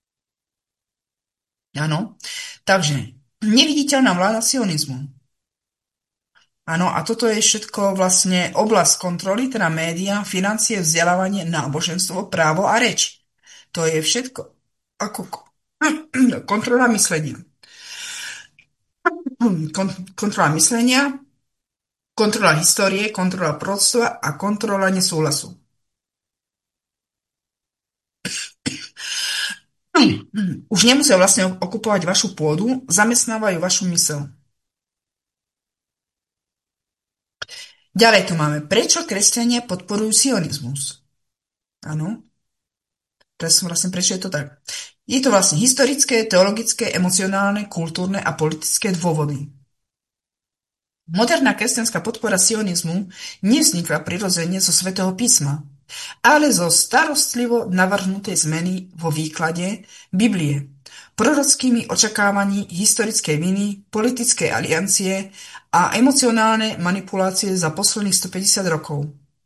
Áno, takže neviditeľná vláda sionizmu. Áno, a toto je všetko vlastne oblasť kontroly, teda média, financie, vzdelávanie, náboženstvo, právo a reč. To je všetko ako kontrola myslenia. Kontrola myslenia, kontrola histórie, kontrola proroctva a kontrola nesúhlasu. Už nemusia vlastne okupovať vašu pôdu, zamestnávajú vašu myseľ. Ďalej tu máme, prečo kresťania podporujú sionizmus. Áno, vlastne prečo je to tak. Je to vlastne historické, teologické, emocionálne, kultúrne a politické dôvody. Moderná kresťanská podpora sionizmu nevznikla prirodzene zo Svätého písma, ale zo starostlivo navrhnutej zmeny vo výklade Biblie, prorockými očakávaní historickej viny, politickej aliancie a emocionálne manipulácie za posledných stopäťdesiat rokov.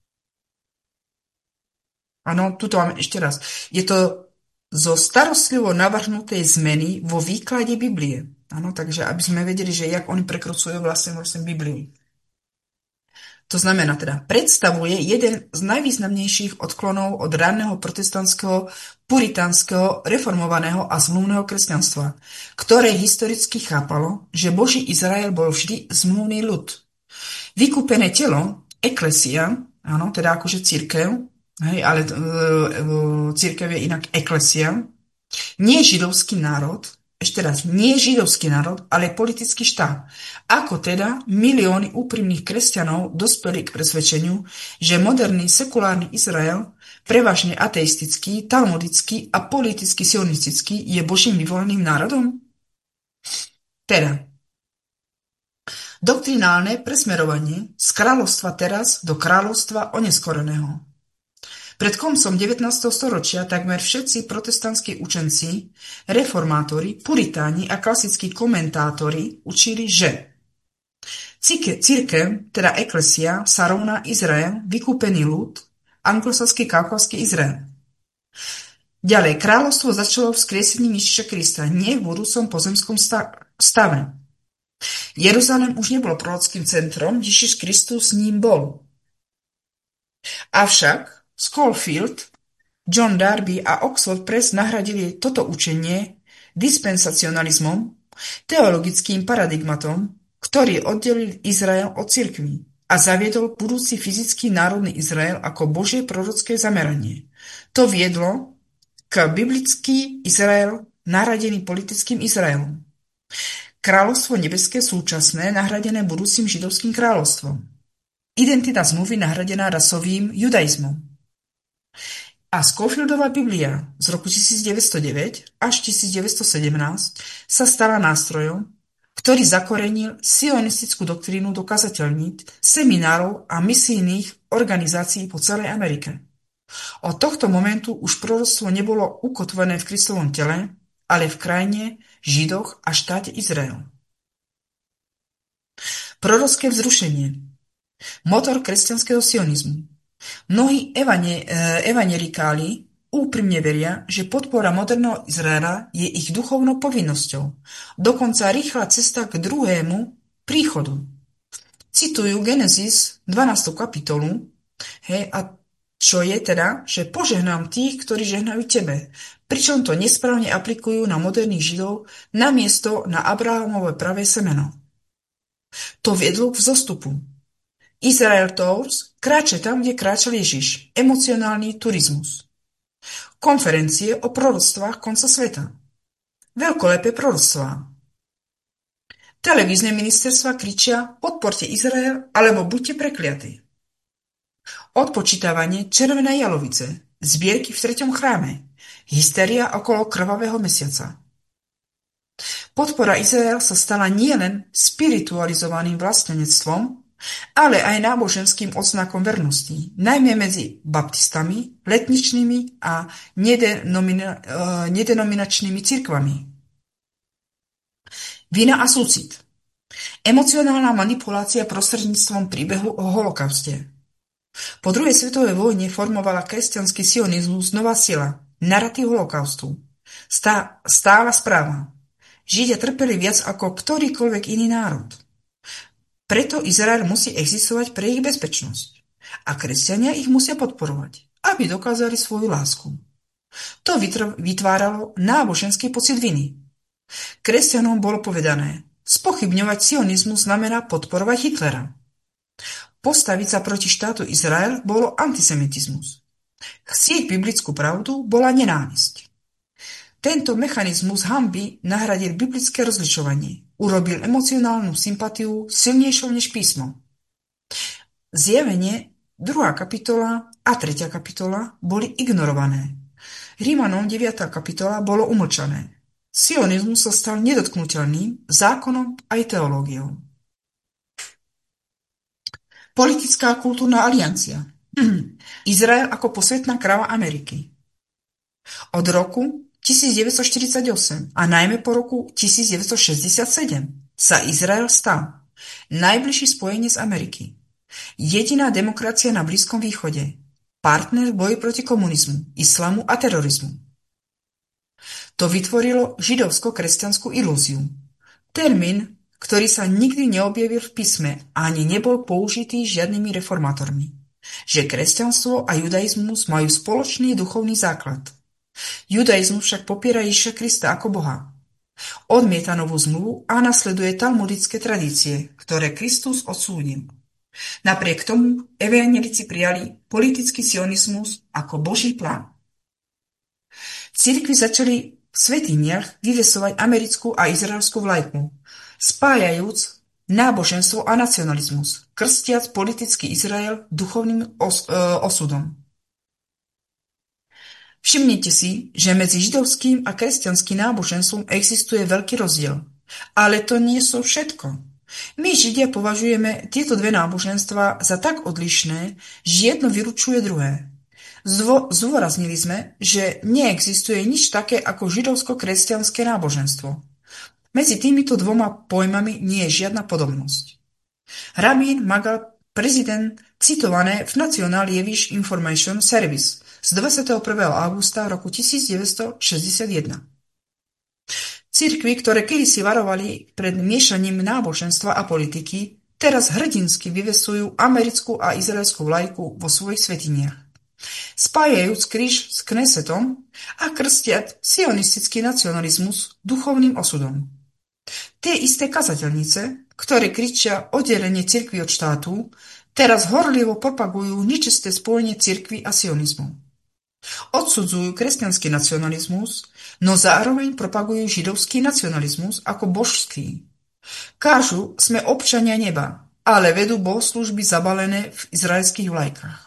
Áno, tuto máme ešte raz. Je to zo starostlivo navrhnutej zmeny vo výklade Biblie. Áno, takže aby sme vedeli, že jak oni prekrucujú vlastne, vlastne Bibliu. To znamená teda, predstavuje jeden z najvýznamnejších odklonov od ranného protestantského, puritánskeho, reformovaného a zmluvného kresťanstva, ktoré historicky chápalo, že Boží Izrael bol vždy zmluvný ľud. Vykúpené telo, eklesia, áno, teda akože cirkev, hej, ale e, e, cirkev je inak eklesia, nie židovský národ, ešte raz, nie židovský národ, ale politický štát. Ako teda milióny úprimných kresťanov dospeli k presvedčeniu, že moderný sekulárny Izrael prevažne ateistický, talmudický a politicky sionistický, je Božím vyvoleným národom? Teda, doktrinálne presmerovanie z kráľovstva teraz do kráľovstva oneskoreného. Pred koncom devätnásteho storočia takmer všetci protestantskí učenci, reformátori, puritáni a klasickí komentátori učili, že cirkev, teda eklesia, sa rovná Izrael, vykúpený ľud, anglosaský kaukazský Izrael. Ďalej, kráľovstvo začalo vzkriesením Ježiša Krista, nie v budúcom pozemskom stave. Jeruzalém už nebol prorockým centrom, Ježiš Kristus ním bol. Avšak Schofield, John Darby a Oxford Press nahradili toto učenie dispensacionalizmom, teologickým paradigmatom, ktorý oddelil Izrael od cirkvi a zaviedol budúci fyzický národný Izrael ako Božie prorocké zameranie. To viedlo k biblický Izrael nahradený politickým Izraelom. Kráľovstvo nebeské súčasné nahradené budúcim židovským kráľovstvom. Identita zmluvy nahradená rasovým judaizmom. A Schofieldova Biblia z roku tisícdeväťstodeväť až tisícdeväťstosedemnásť sa stala nástrojom, ktorý zakorenil sionistickú doktrínu dokazateľniť seminárov a misijných organizácií po celej Amerike. Od tohto momentu už proroctvo nebolo ukotvené v Kristovom tele, ale v krajine, Židoch a štáte Izrael. Prorocké vzrušenie. Motor kresťanského sionizmu. Mnohí evangelikáli úprimne veria, že podpora moderného Izraela je ich duchovnou povinnosťou, dokonca rýchla cesta k druhému príchodu. Citujú Genesis dvanástu kapitolu, hej, a čo je teda, že požehnám tých, ktorí žehnajú tebe, pričom to nesprávne aplikujú na moderných Židov namiesto na Abrahamové pravé semeno. To viedlo k vzostupu. Israel Tours kráče tam, kde kráčal Ježiš. Emocionálny turizmus. Konferencie o proroctvách konca sveta. Veľkolepé proroctvá. Televízne ministerstva kričia podporte Izrael alebo buďte prekliatí. Odpočítavanie červenej jalovice. Zbierky v treťom chráme. Hysteria okolo krvavého mesiaca. Podpora Izrael sa stala nielen spiritualizovaným vlastenectvom, ale aj náboženským odznakom vernosti, najmä medzi baptistami, letničnými a nedenomina, uh, nedenominačnými cirkvami. Vina a súcit. Emocionálna manipulácia prostredníctvom príbehu o holokauste. Po druhej svetovej vojne formovala kresťanský sionizmus nová sila, narratív holokaustu. Stá, stála správa. Židia trpeli viac ako ktorýkoľvek iný národ. Preto Izrael musí existovať pre ich bezpečnosť. A kresťania ich musia podporovať, aby dokázali svoju lásku. To vytváralo náboženský pocit viny. Kresťanom bolo povedané, spochybňovať sionizmus znamená podporovať Hitlera. Postaviť sa proti štátu Izrael bolo antisemitizmus. Chcieť biblickú pravdu bola nenávisť. Tento mechanizmus hanby nahradil biblické rozlišovanie. Urobil emocionálnu sympatiu silnejšou než písmo. Zjavenie, druhá kapitola a tretia kapitola boli ignorované. Rímanom deviata kapitola bolo umlčané. Sionizmus sa stal nedotknuteľným zákonom aj teológiou. Politická a kultúrna aliancia. Izrael ako posvetná kráva Ameriky. Od roku tisícdeväťstoštyridsaťosem a najmä po roku tisícdeväťstošesťdesiatsedem sa Izrael stal najbližší spojenec Ameriky, jediná demokracia na Blízkom východe, partner v boji proti komunizmu, islamu a terorizmu. To vytvorilo židovsko-kresťanskú ilúziu. Termín, ktorý sa nikdy neobjavil v písme a ani nebol použitý žiadnymi reformátormi, že kresťanstvo a judaizmus majú spoločný duchovný základ. Judaizmus však popiera Ježiša Krista ako Boha. Odmieta novú zmluvu a nasleduje talmudické tradície, ktoré Kristus odsúdil. Napriek tomu evanjelici prijali politický sionizmus ako Boží plán. Cirkvi začali v svätyniach vyvesovať americkú a izraelskú vlajku, spájajúc náboženstvo a nacionalizmus, krstiac politický Izrael duchovným os- e, osudom. Všimnite si, že medzi židovským a kresťanským náboženstvom existuje veľký rozdiel. Ale to nie sú všetko. My, Židia, považujeme tieto dve náboženstva za tak odlišné, že jedno vyručuje druhé. Zvo- zdôraznili sme, že neexistuje nič také ako židovsko-kresťanské náboženstvo. Medzi týmito dvoma pojmami nie je žiadna podobnosť. Rabín Magal, prezident, citované v National Jewish Information Service z dvadsiateho prvého augusta roku tisícdeväťstošesťdesiatjeden. Cirkvi, ktoré kedysi varovali pred miešaním náboženstva a politiky, teraz hrdinsky vyvesujú americkú a izraelskú vlajku vo svojich svätyniach. Spájajúc kríž s Knesetom a krstiať sionistický nacionalizmus duchovným osudom. Tie isté kazateľnice, ktoré kričia oddelenie cirkvi od štátu, teraz horlivo propagujú nečisté spojenie cirkvi a sionizmu. Odsudzujú kresťanský nacionalizmus, no zároveň propagujú židovský nacionalizmus ako božský. Kážu, sme občania neba, ale vedú bohoslužby zabalené v izraelských vlajkách.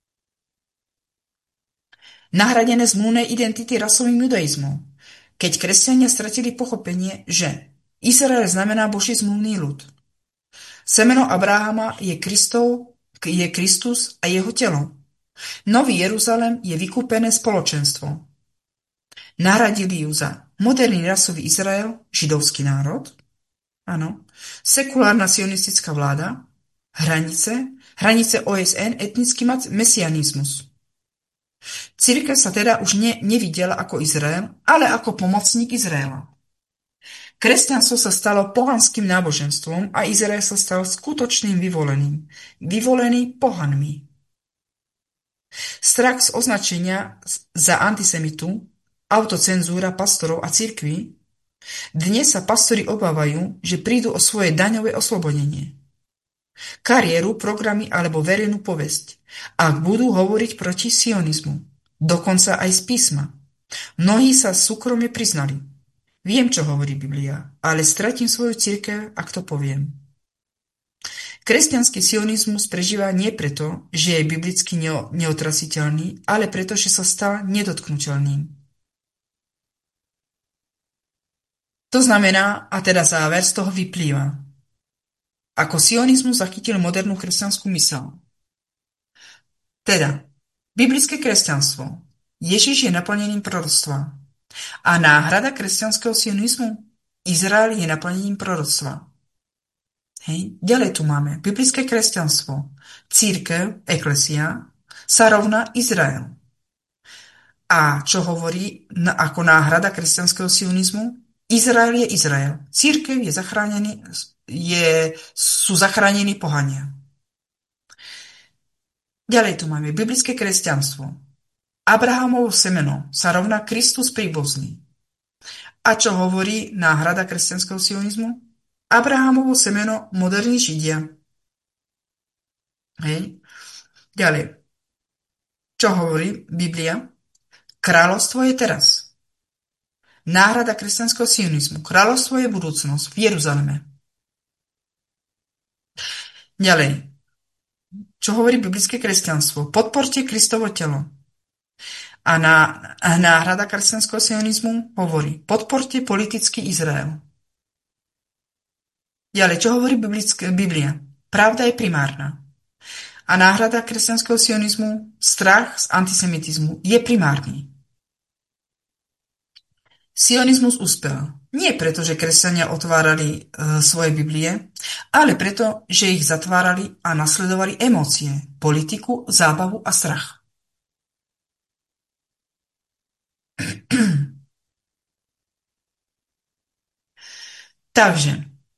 Nahradené zmluvné identity rasovým judaizmom, keď kresťania stratili pochopenie, že Izrael znamená Boží zmluvný ľud. Semeno Abrahama je, Kristov, je Kristus a jeho telo. Nový Jeruzalem je vykúpené spoločenstvo. Nahradili ju za moderný rasový Izrael, židovský národ, áno, sekulárna sionistická vláda, hranice, hranice O S N, etnický mesianizmus. Cirkev sa teda už ne, nevidela ako Izrael, ale ako pomocník Izraela. Kresťanstvo sa stalo pohanským náboženstvom a Izrael sa stal skutočným vyvoleným, vyvolený pohanmi. Strach z označenia za antisemitu, autocenzúra pastorov a cirkví, dnes sa pastori obávajú, že prídu o svoje daňové oslobodenie, kariéru, programy alebo verejnú povesť, ak budú hovoriť proti sionizmu, dokonca aj z písma. Mnohí sa súkromne priznali. Viem, čo hovorí Biblia, ale stratím svoju cirkev, ak to poviem. Kresťanský sionizmus prežíva nie preto, že je biblicky neotrasiteľný, ale preto, že sa stal nedotknuteľným. To znamená, a teda záver z toho vyplýva, ako sionizmus zachytil modernú kresťanskú myseľ. Teda, biblické kresťanstvo, Ježiš je naplnením proroctva. A náhrada kresťanského sionizmu, Izrael je naplnením proroctva. Hej. Ďalej tu máme biblické kresťanstvo, církev, eklesia, sa rovná Izrael. A čo hovorí na, ako náhrada kresťanského sionizmu? Izrael je Izrael. Církev je zachránený, je, sú zachránení pohania. Ďalej tu máme biblické kresťanstvo. Abrahamovo semeno sa rovná Kristus príbuzný. A čo hovorí náhrada kresťanského sionizmu? Abrahamovo semeno moderní Židia. Hej. Ďalej. Čo hovorí Biblia? Kráľovstvo je teraz. Náhrada kresťanského sionizmu. Kráľovstvo je budúcnosť v Jeruzaleme. Ďalej. Čo hovorí biblické kresťanstvo? Podporte Kristovo telo. A, na, a náhrada kresťanského sionizmu hovorí, podporte politický Izrael. Ďalej, čo hovorí biblické, Biblia? Pravda je primárna. A náhrada kresťanského sionizmu, strach z antisemitizmu, je primárny. Sionizmus uspel. Nie preto, že kresťania otvárali e, svoje Biblie, ale preto, že ich zatvárali a nasledovali emócie, politiku, zábavu a strach. Takže,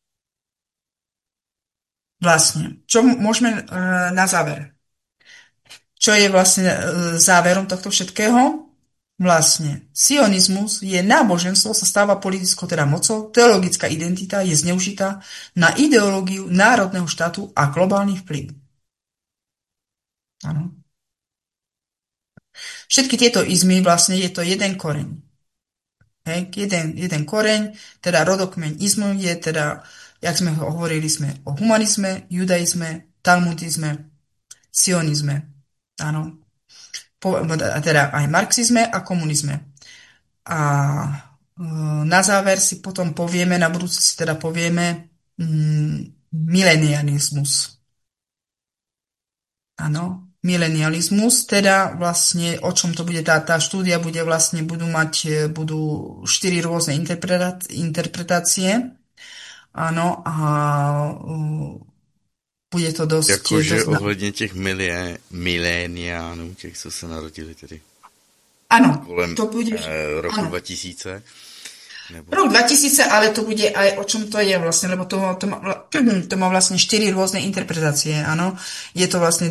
vlastne, čo môžeme na záver? Čo je vlastne záverom tohto všetkého? Vlastne, sionizmus je náboženstvo, sa stáva politickou teda mocou, teologická identita je zneužitá na ideológiu národného štátu a globálny vplyv. Áno. Všetky tieto izmy, vlastne je to jeden koreň. Hej, jeden, jeden koreň, teda rodokmeň izmu je teda, jak sme hovorili, sme o humanizme, judaizme, talmudizme, sionizme. Áno. teda aj marxizme a komunizme. A na záver si potom povieme, na budúce si teda povieme mm, milenializmus. Áno, milenializmus, teda vlastne o čom to bude tá, tá štúdia, bude vlastne, budú mať, budú štyri rôzne interpretácie. Áno, a uh, bude to dosť... Jakože dosť ohledně těch milie, miléniánů, těch, co se narodili tedy. Áno, kolem to bude... Eh, roku áno. dva tisíce. Nebo... Rok dva tisíce, ale to bude aj o čom to je vlastne, lebo to, to, má, to má vlastne štyri rôzne interpretácie, áno. Je to vlastne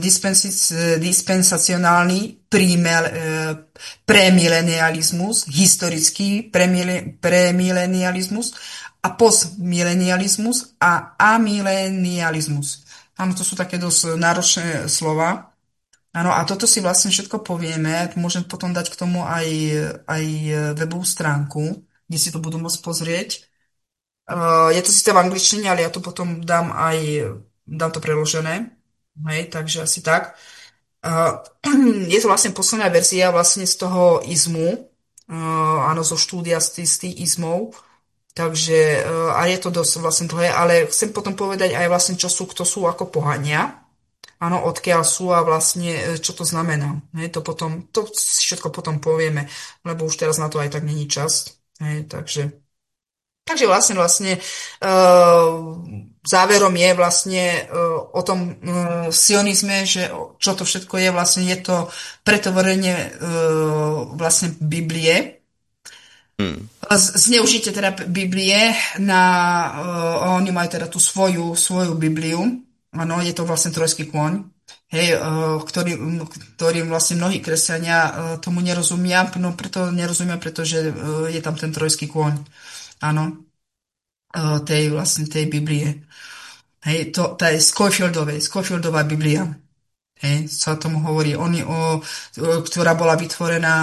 dispensacionálny prímel, e, premilenializmus, historický premile, premilenializmus a postmilenializmus a amilenializmus. Áno, to sú také dosť náročné slova. Áno, a toto si vlastne všetko povieme. Môžem potom dať k tomu aj, aj webovú stránku, kde si to budú môcť pozrieť. Uh, je to síce v angličtine, ale ja to potom dám aj, dám to preložené. Hej, takže asi tak. Uh, je to vlastne posledná verzia vlastne z toho izmu, uh, áno, zo štúdia z tých, z tých izmov. Takže, uh, a je to dosť vlastne dlhé, ale chcem potom povedať aj vlastne, čo sú, kto sú ako pohania. Áno, odkiaľ sú a vlastne, čo to znamená. Hej, to potom, to si všetko potom povieme, lebo už teraz na to aj tak není čas. Hej, takže, takže vlastne, vlastne uh, záverom je vlastne uh, o tom uh, sionizme, že čo to všetko je, vlastne je to pretvorenie uh, vlastne Biblie, Hmm. Zneužite teda Biblie na, uh, oni majú teda tú svoju, svoju Bibliu. Áno, je to vlastne trojský kôň, hej, uh, ktorý, ktorým vlastne mnohí kresťania uh, tomu nerozumia, no preto nerozumia, pretože uh, je tam ten trojský kôň, áno, uh, tej vlastne tej Biblie. Hej, to, tá je Scofieldovej, Scofieldová Biblia, hej, sa tomu hovorí, oni, o, ktorá bola vytvorená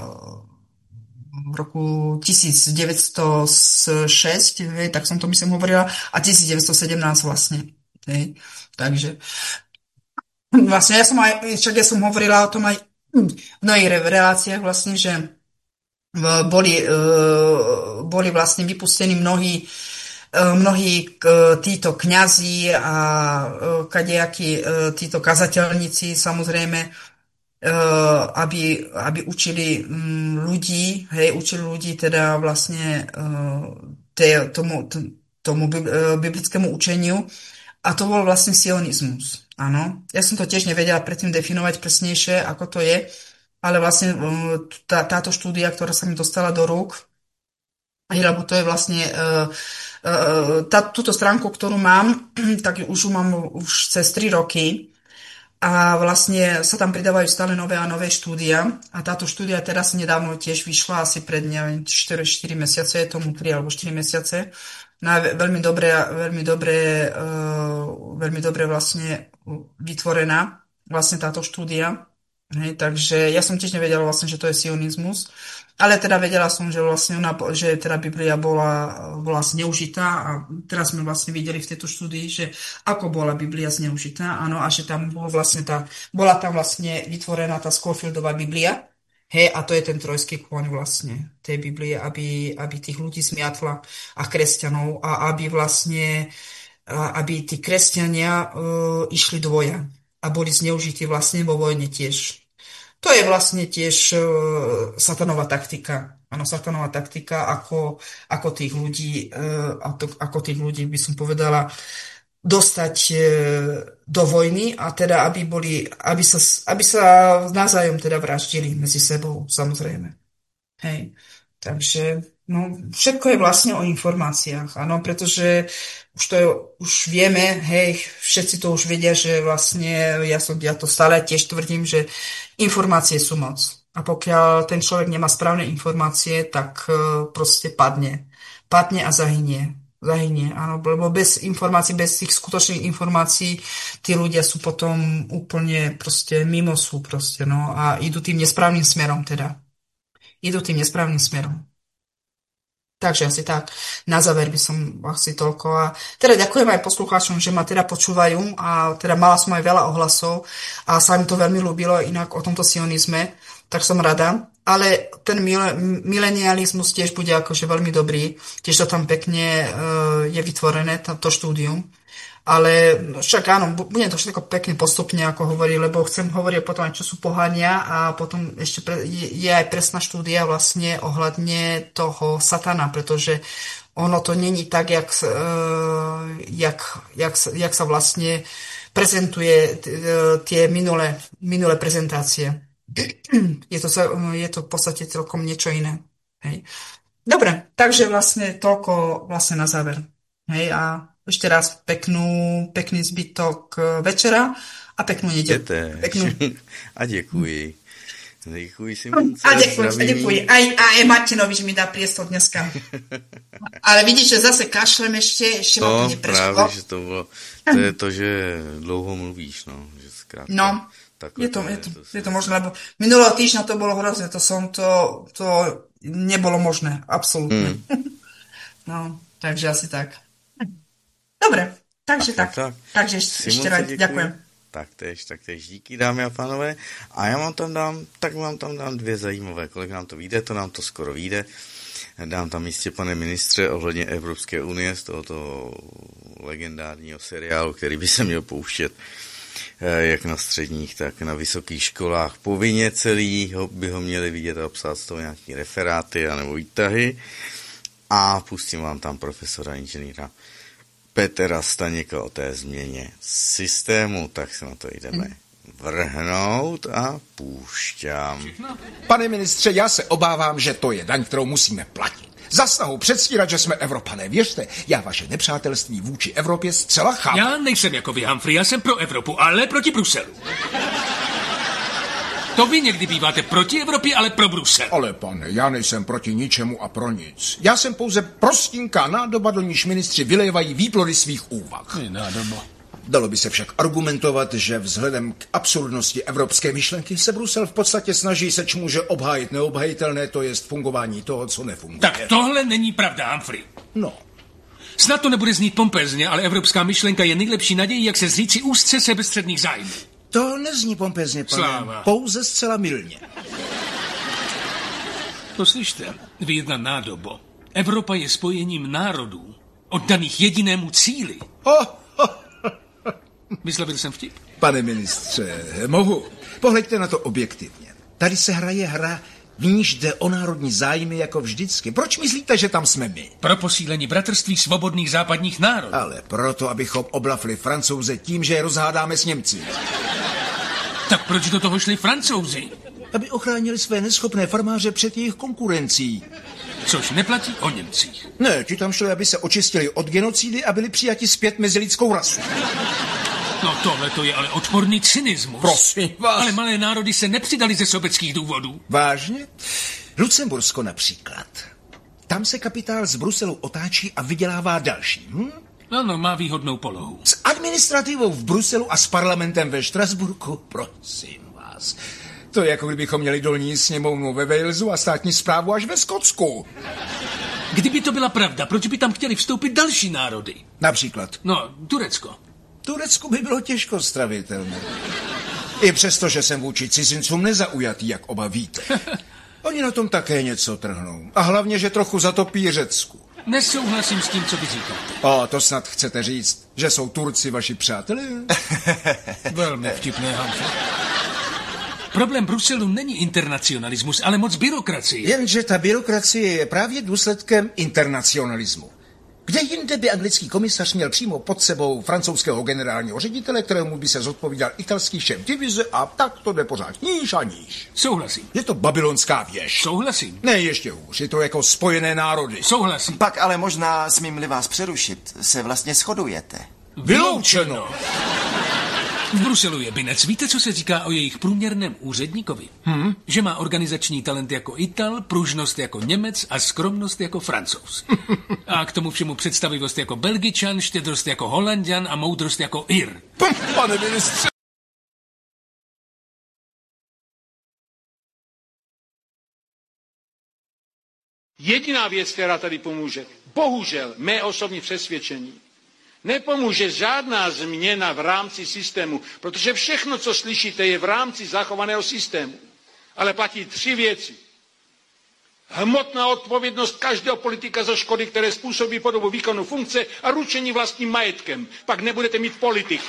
v roku devätnásťstošesť, hej, tak som to myslím hovorila, a devätnásťstosedemnásť vlastne. Hej. Takže vlastne ja som aj, však ja som hovorila o tom aj v mnohých reláciách vlastne, že boli, boli vlastne vypustení mnohí, mnohí títo kňazi a kadejakí títo kazateľníci, samozrejme, aby, aby učili ľudí, hej, učili ľudí teda vlastne tej, tomu, tomu biblickému učeniu. A to bol vlastne sionizmus, áno. Ja som to tiež nevedela predtým definovať presnejšie, ako to je, ale vlastne tá, táto štúdia, ktorá sa mi dostala do rúk, lebo to je vlastne uh, uh, tá, túto stránku, ktorú mám, tak už ju mám už cez tri roky a vlastne sa tam pridávajú stále nové a nové štúdia a táto štúdia teraz nedávno tiež vyšla asi pred, neviem, štyri, štyri mesiace, je tomu tri alebo štyri mesiace. No, veľmi dobre, veľmi dobre, uh, veľmi dobre vlastne vytvorená vlastne táto štúdia. Hej, takže ja som tiež nevedela vlastne, že to je sionizmus, ale teda vedela som, že vlastne ona, že teda Biblia bola, bola zneužitá a teraz sme vlastne videli v tejto štúdii, že ako bola Biblia zneužitá, áno, a že tam bola vlastne tá, bola tam vlastne vytvorená tá Scofieldová Biblia. Hej, a to je ten trojský kôň vlastne tej Biblie, aby, aby tých ľudí smiatla a kresťanov a aby vlastne, aby tí kresťania uh, išli do boja a boli zneužití vlastne vo vojne tiež. To je vlastne tiež uh, satanová taktika. Áno, satanová taktika, ako, ako tých ľudí, uh, ako tých ľudí by som povedala, dostať do vojny a teda, aby boli, aby sa, aby sa navzájom teda vraždili medzi sebou, samozrejme. Hej. Takže, no, všetko je vlastne o informáciách, áno, pretože už to je, už vieme, hej, všetci to už vedia, že vlastne, ja som, ja to stále tiež tvrdím, že informácie sú moc. A pokiaľ ten človek nemá správne informácie, tak proste padne. Padne a zahynie. zahynie, áno, lebo bez informácií, bez tých skutočných informácií tí ľudia sú potom úplne proste mimo sú proste, no a idú tým nesprávnym smerom teda. Idú tým nesprávnym smerom. Takže asi tak. Na záver by som asi toľko. A teda ďakujem aj poslucháčom, že ma teda počúvajú a teda mala som aj veľa ohlasov a sa mi to veľmi ľúbilo inak o tomto sionizme, tak som rada. Ale ten mil- milenializmus tiež bude akože veľmi dobrý. Tiež to tam pekne uh, je vytvorené, to štúdium. Ale však áno, budem to všetko pekne postupne, ako hovorí, lebo chcem hovoriť potom aj, čo sú pohania a potom ešte pre, je, je aj presná štúdia vlastne ohľadne toho satana, pretože ono to není tak, jak, uh, jak, jak, jak sa vlastne prezentuje tie minulé, minulé prezentácie. Je to, je to v podstate celkom niečo iné. Hej. Dobre, takže vlastne toľko vlastne na záver. Hej, a ešte raz peknú, pekný zbytok večera a peknú nedeľu. Peknú. A děkuji. Děkuji Simonce. A děkuji, a děkuji. Aj, aj Martinovi, že mi dá priestor dneska. Ale vidíš, že zase kašlem ešte, ešte to, ma to neprešlo. Právě, že to bylo, to je to, že dlouho mluvíš, no. Že zkrátka, no, je to, je to, to, je to možné, lebo minulého týždňa to bolo hrozné, to som to, to nebolo možné, absolútne. Mm. No, takže asi tak. Dobre, takže tak. tak. Takže ještě rád ďakujem. Taktéž, taktéž díky, dámy a pánové. A já vám tam dám, tak vám tam dám dvě zajímavé. Kolik nám to vyjde, to nám to skoro vyjde. Dám tam jistě, pane ministře, ohledně Evropské unie z tohoto legendárního seriálu, který by se měl pouštět jak na středních, tak na vysokých školách. Povinně celý ho, by ho měli vidět a psát z toho nějaký referáty anebo výtahy. A pustím vám tam profesora inženýra Petra Staněka o té změně systému, tak se na to jdeme vrhnout a půšťám. Pane ministře, já se obávám, že to je daň, kterou musíme platit. Za snahu předstírat, že jsme Evropané. Věřte, já vaše nepřátelství vůči Evropě zcela chápu. Já nejsem jako vy, Humphrey, já jsem pro Evropu, ale proti Bruselu. To vy někdy býváte proti Evropě, ale pro Brusel. Ale pane, já nejsem proti ničemu a pro nic. Já jsem pouze prostinká nádoba, do níž ministři vylévají výplody svých úvah. Je nádoba. Dalo by se však argumentovat, že vzhledem k absurdnosti evropské myšlenky se Brusel v podstatě snaží se čmuže obhájit neobhajitelné, to jest fungování toho, co nefunguje. Tak tohle není pravda, Humphrey. No. Snad to nebude znít pompezně, ale evropská myšlenka je nejlepší nadějí, jak se zříci úzce sebestředných zájmů. To nezní pompezně, pane. Sláva. Pouze zcela mylně. Poslyšte, vy jedna nádobo. Evropa je spojením národů, oddaných jedinému cíli. Oh, oh. Vyslovil jsem vtip? Pane ministře, mohu. Pohleďte na to objektivně. Tady se hraje hra, v níž jde o národní zájmy jako vždycky. Proč myslíte, že tam jsme my? Pro posílení bratrství svobodných západních národů. Ale proto, abychom oblafli Francouze tím, že je rozhádáme s Němci. Tak proč do toho šli Francouzi? Aby ochránili své neschopné farmáře před jejich konkurencí. Což neplatí o Němcích. Ne, ti tam šli, aby se očistili od genocidy a byli přijati zpět mezi lidskou rasu. No tohle to je ale odporný cynismus. Prosím vás. Ale malé národy se nepřidali ze sobeckých důvodů. Vážně? Lucembursko například. Tam se kapitál z Bruselu otáčí a vydělává další. Hm? Ano, má výhodnou polohu. S administrativou v Bruselu a s parlamentem ve Štrasburku, prosím vás. To je jako kdybychom měli dolní sněmovnu ve Walesu a státní správu až ve Skotsku. Kdyby to byla pravda, proč by tam chtěli vstoupit další národy? Například? No, Turecko. Turecku by bylo těžko stravitelné. I přesto, že jsem vůči cizincům nezaujatý, jak oba víte. Oni na tom také něco trhnou. A hlavně, že trochu zatopí Řecku. Nesouhlasím s tím, co vy říkáte. O, to snad chcete říct, že jsou Turci vaši přátelé? Velmi vtipné, Humphrey. Problém Bruselu není internacionalismus, ale moc byrokracie. Jenže ta byrokracie je právě důsledkem internacionalismu. Kde jinde by anglický komisař měl přímo pod sebou francouzského generálního ředitele, kterému by se zodpovídal italský šéf divize a tak to jde pořád níž a níž. Souhlasím. Je to babylonská věž. Souhlasím. Ne, ještě hůř, je to jako spojené národy. Souhlasím. Pak ale možná, smím-li vás přerušit, se vlastně shodujete. Vyloučeno. V Bruselu je binec. Víte, co se říká o jejich průměrném úředníkovi? Hmm? Že má organizační talent jako Ital, pružnost jako Němec a skromnost jako Francouz. A k tomu všemu představivost jako Belgičan, štědrost jako Holanďan a moudrost jako Ir. Pane ministře. Jediná věc, která tady pomůže, bohužel mé osobní přesvědčení, nepomůže žádná změna v rámci systému, protože všechno, co slyšíte, je v rámci zachovaného systému. Ale platí tři věci. Hmotná odpovědnost každého politika za škody, které způsobí po dobu výkonu funkce a ručení vlastním majetkem. Pak nebudete mít politiky.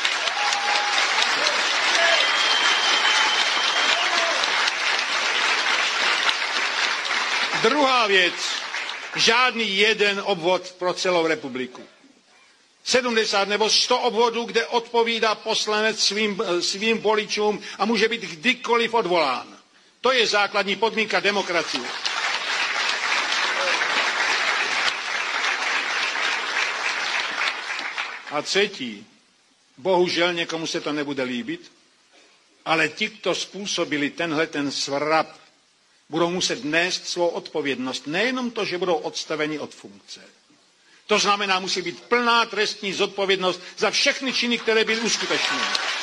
Druhá věc. Žádný jeden obvod pro celou republiku. sedmdesát nebo sto obvodů, kde odpovídá poslanec svým, svým voličům a může být kdykoliv odvolán. To je základní podmínka demokracie. A třetí, bohužel někomu se to nebude líbit, ale ti, kdo způsobili tenhle ten svrap, budou muset nést svou odpovědnost. Nejenom to, že budou odstaveni od funkce. To znamená, musí být plná trestní zodpovědnost za všechny činy, které byly uskutečněny.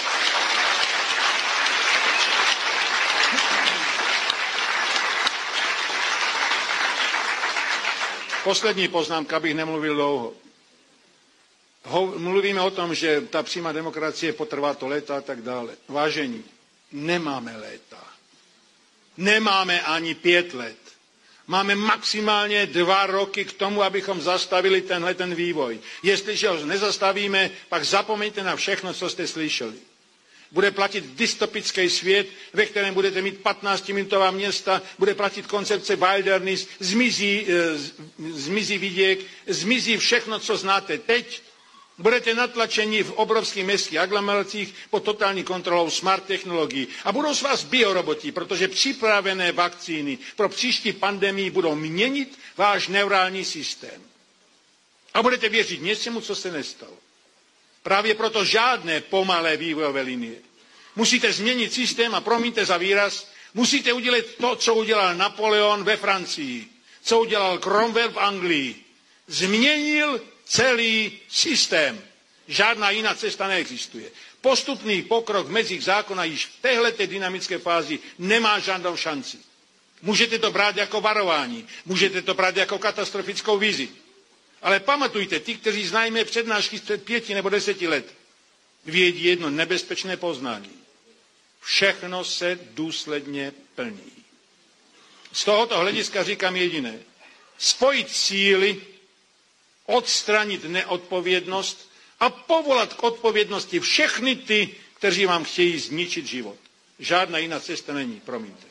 Poslední poznámka, abych nemluvil dlouho. Ho, mluvíme o tom, že ta přímá demokracie potrvá to léta a tak dále. Vážení, nemáme léta. Nemáme ani pět let. Máme maximálně dva roky k tomu, abychom zastavili tenhle ten vývoj. Jestliže ho nezastavíme, pak zapomeňte na všechno, co jste slyšeli. Bude platit dystopický svět, ve kterém budete mít patnáctiminutová města, bude platit koncepce wilderness, zmizí, zmizí viděk, zmizí všechno, co znáte teď. Budete natlačeni v obrovských městských aglomeracích pod totální kontrolou smart technologií. A budou z vás bioroboti, protože připravené vakcíny pro příští pandemii budou měnit váš neurální systém. A budete věřit něčemu, co se nestalo. Právě proto žádné pomalé vývojové linie. Musíte změnit systém a promiňte za výraz, musíte udělat to, co udělal Napoleon ve Francii, co udělal Cromwell v Anglii. Změnil celý systém. Žádná jiná cesta neexistuje. Postupný pokrok v mezích zákona již v téhleté dynamické fázi nemá žádnou šanci. Můžete to brát jako varování, můžete to brát jako katastrofickou vizi. Ale pamatujte, ti, kteří znají mé přednášky před pěti nebo deseti let, vědí jedno nebezpečné poznání. Všechno se důsledně plní. Z tohoto hlediska říkám jediné. Spojit síly, odstranit neodpovědnost a povolat k odpovědnosti všechny ty, kteří vám chtějí zničit život. Žádná jiná cesta není, promiňte.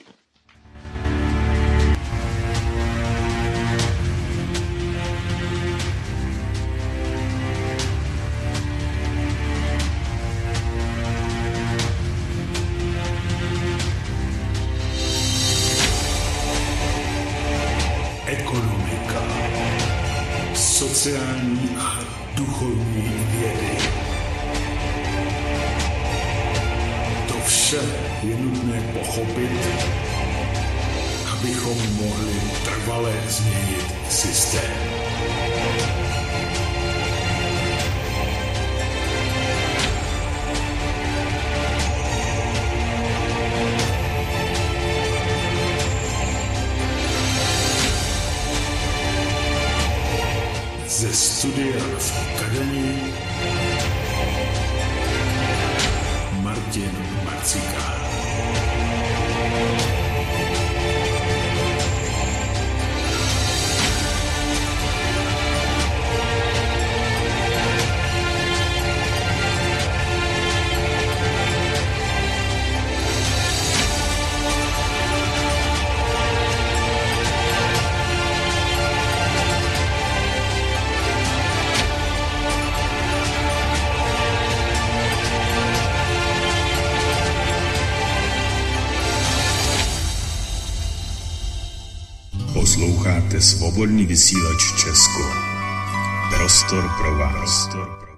Ekonomika, sociální a duchovní vědy. To vše je nutné pochopit, abychom mohli trvale změnit systém. Ze studia v Akademii Martin Marcíka. Posloucháte Svobodný vysílač Česko. Prostor pro vás. Prostor pro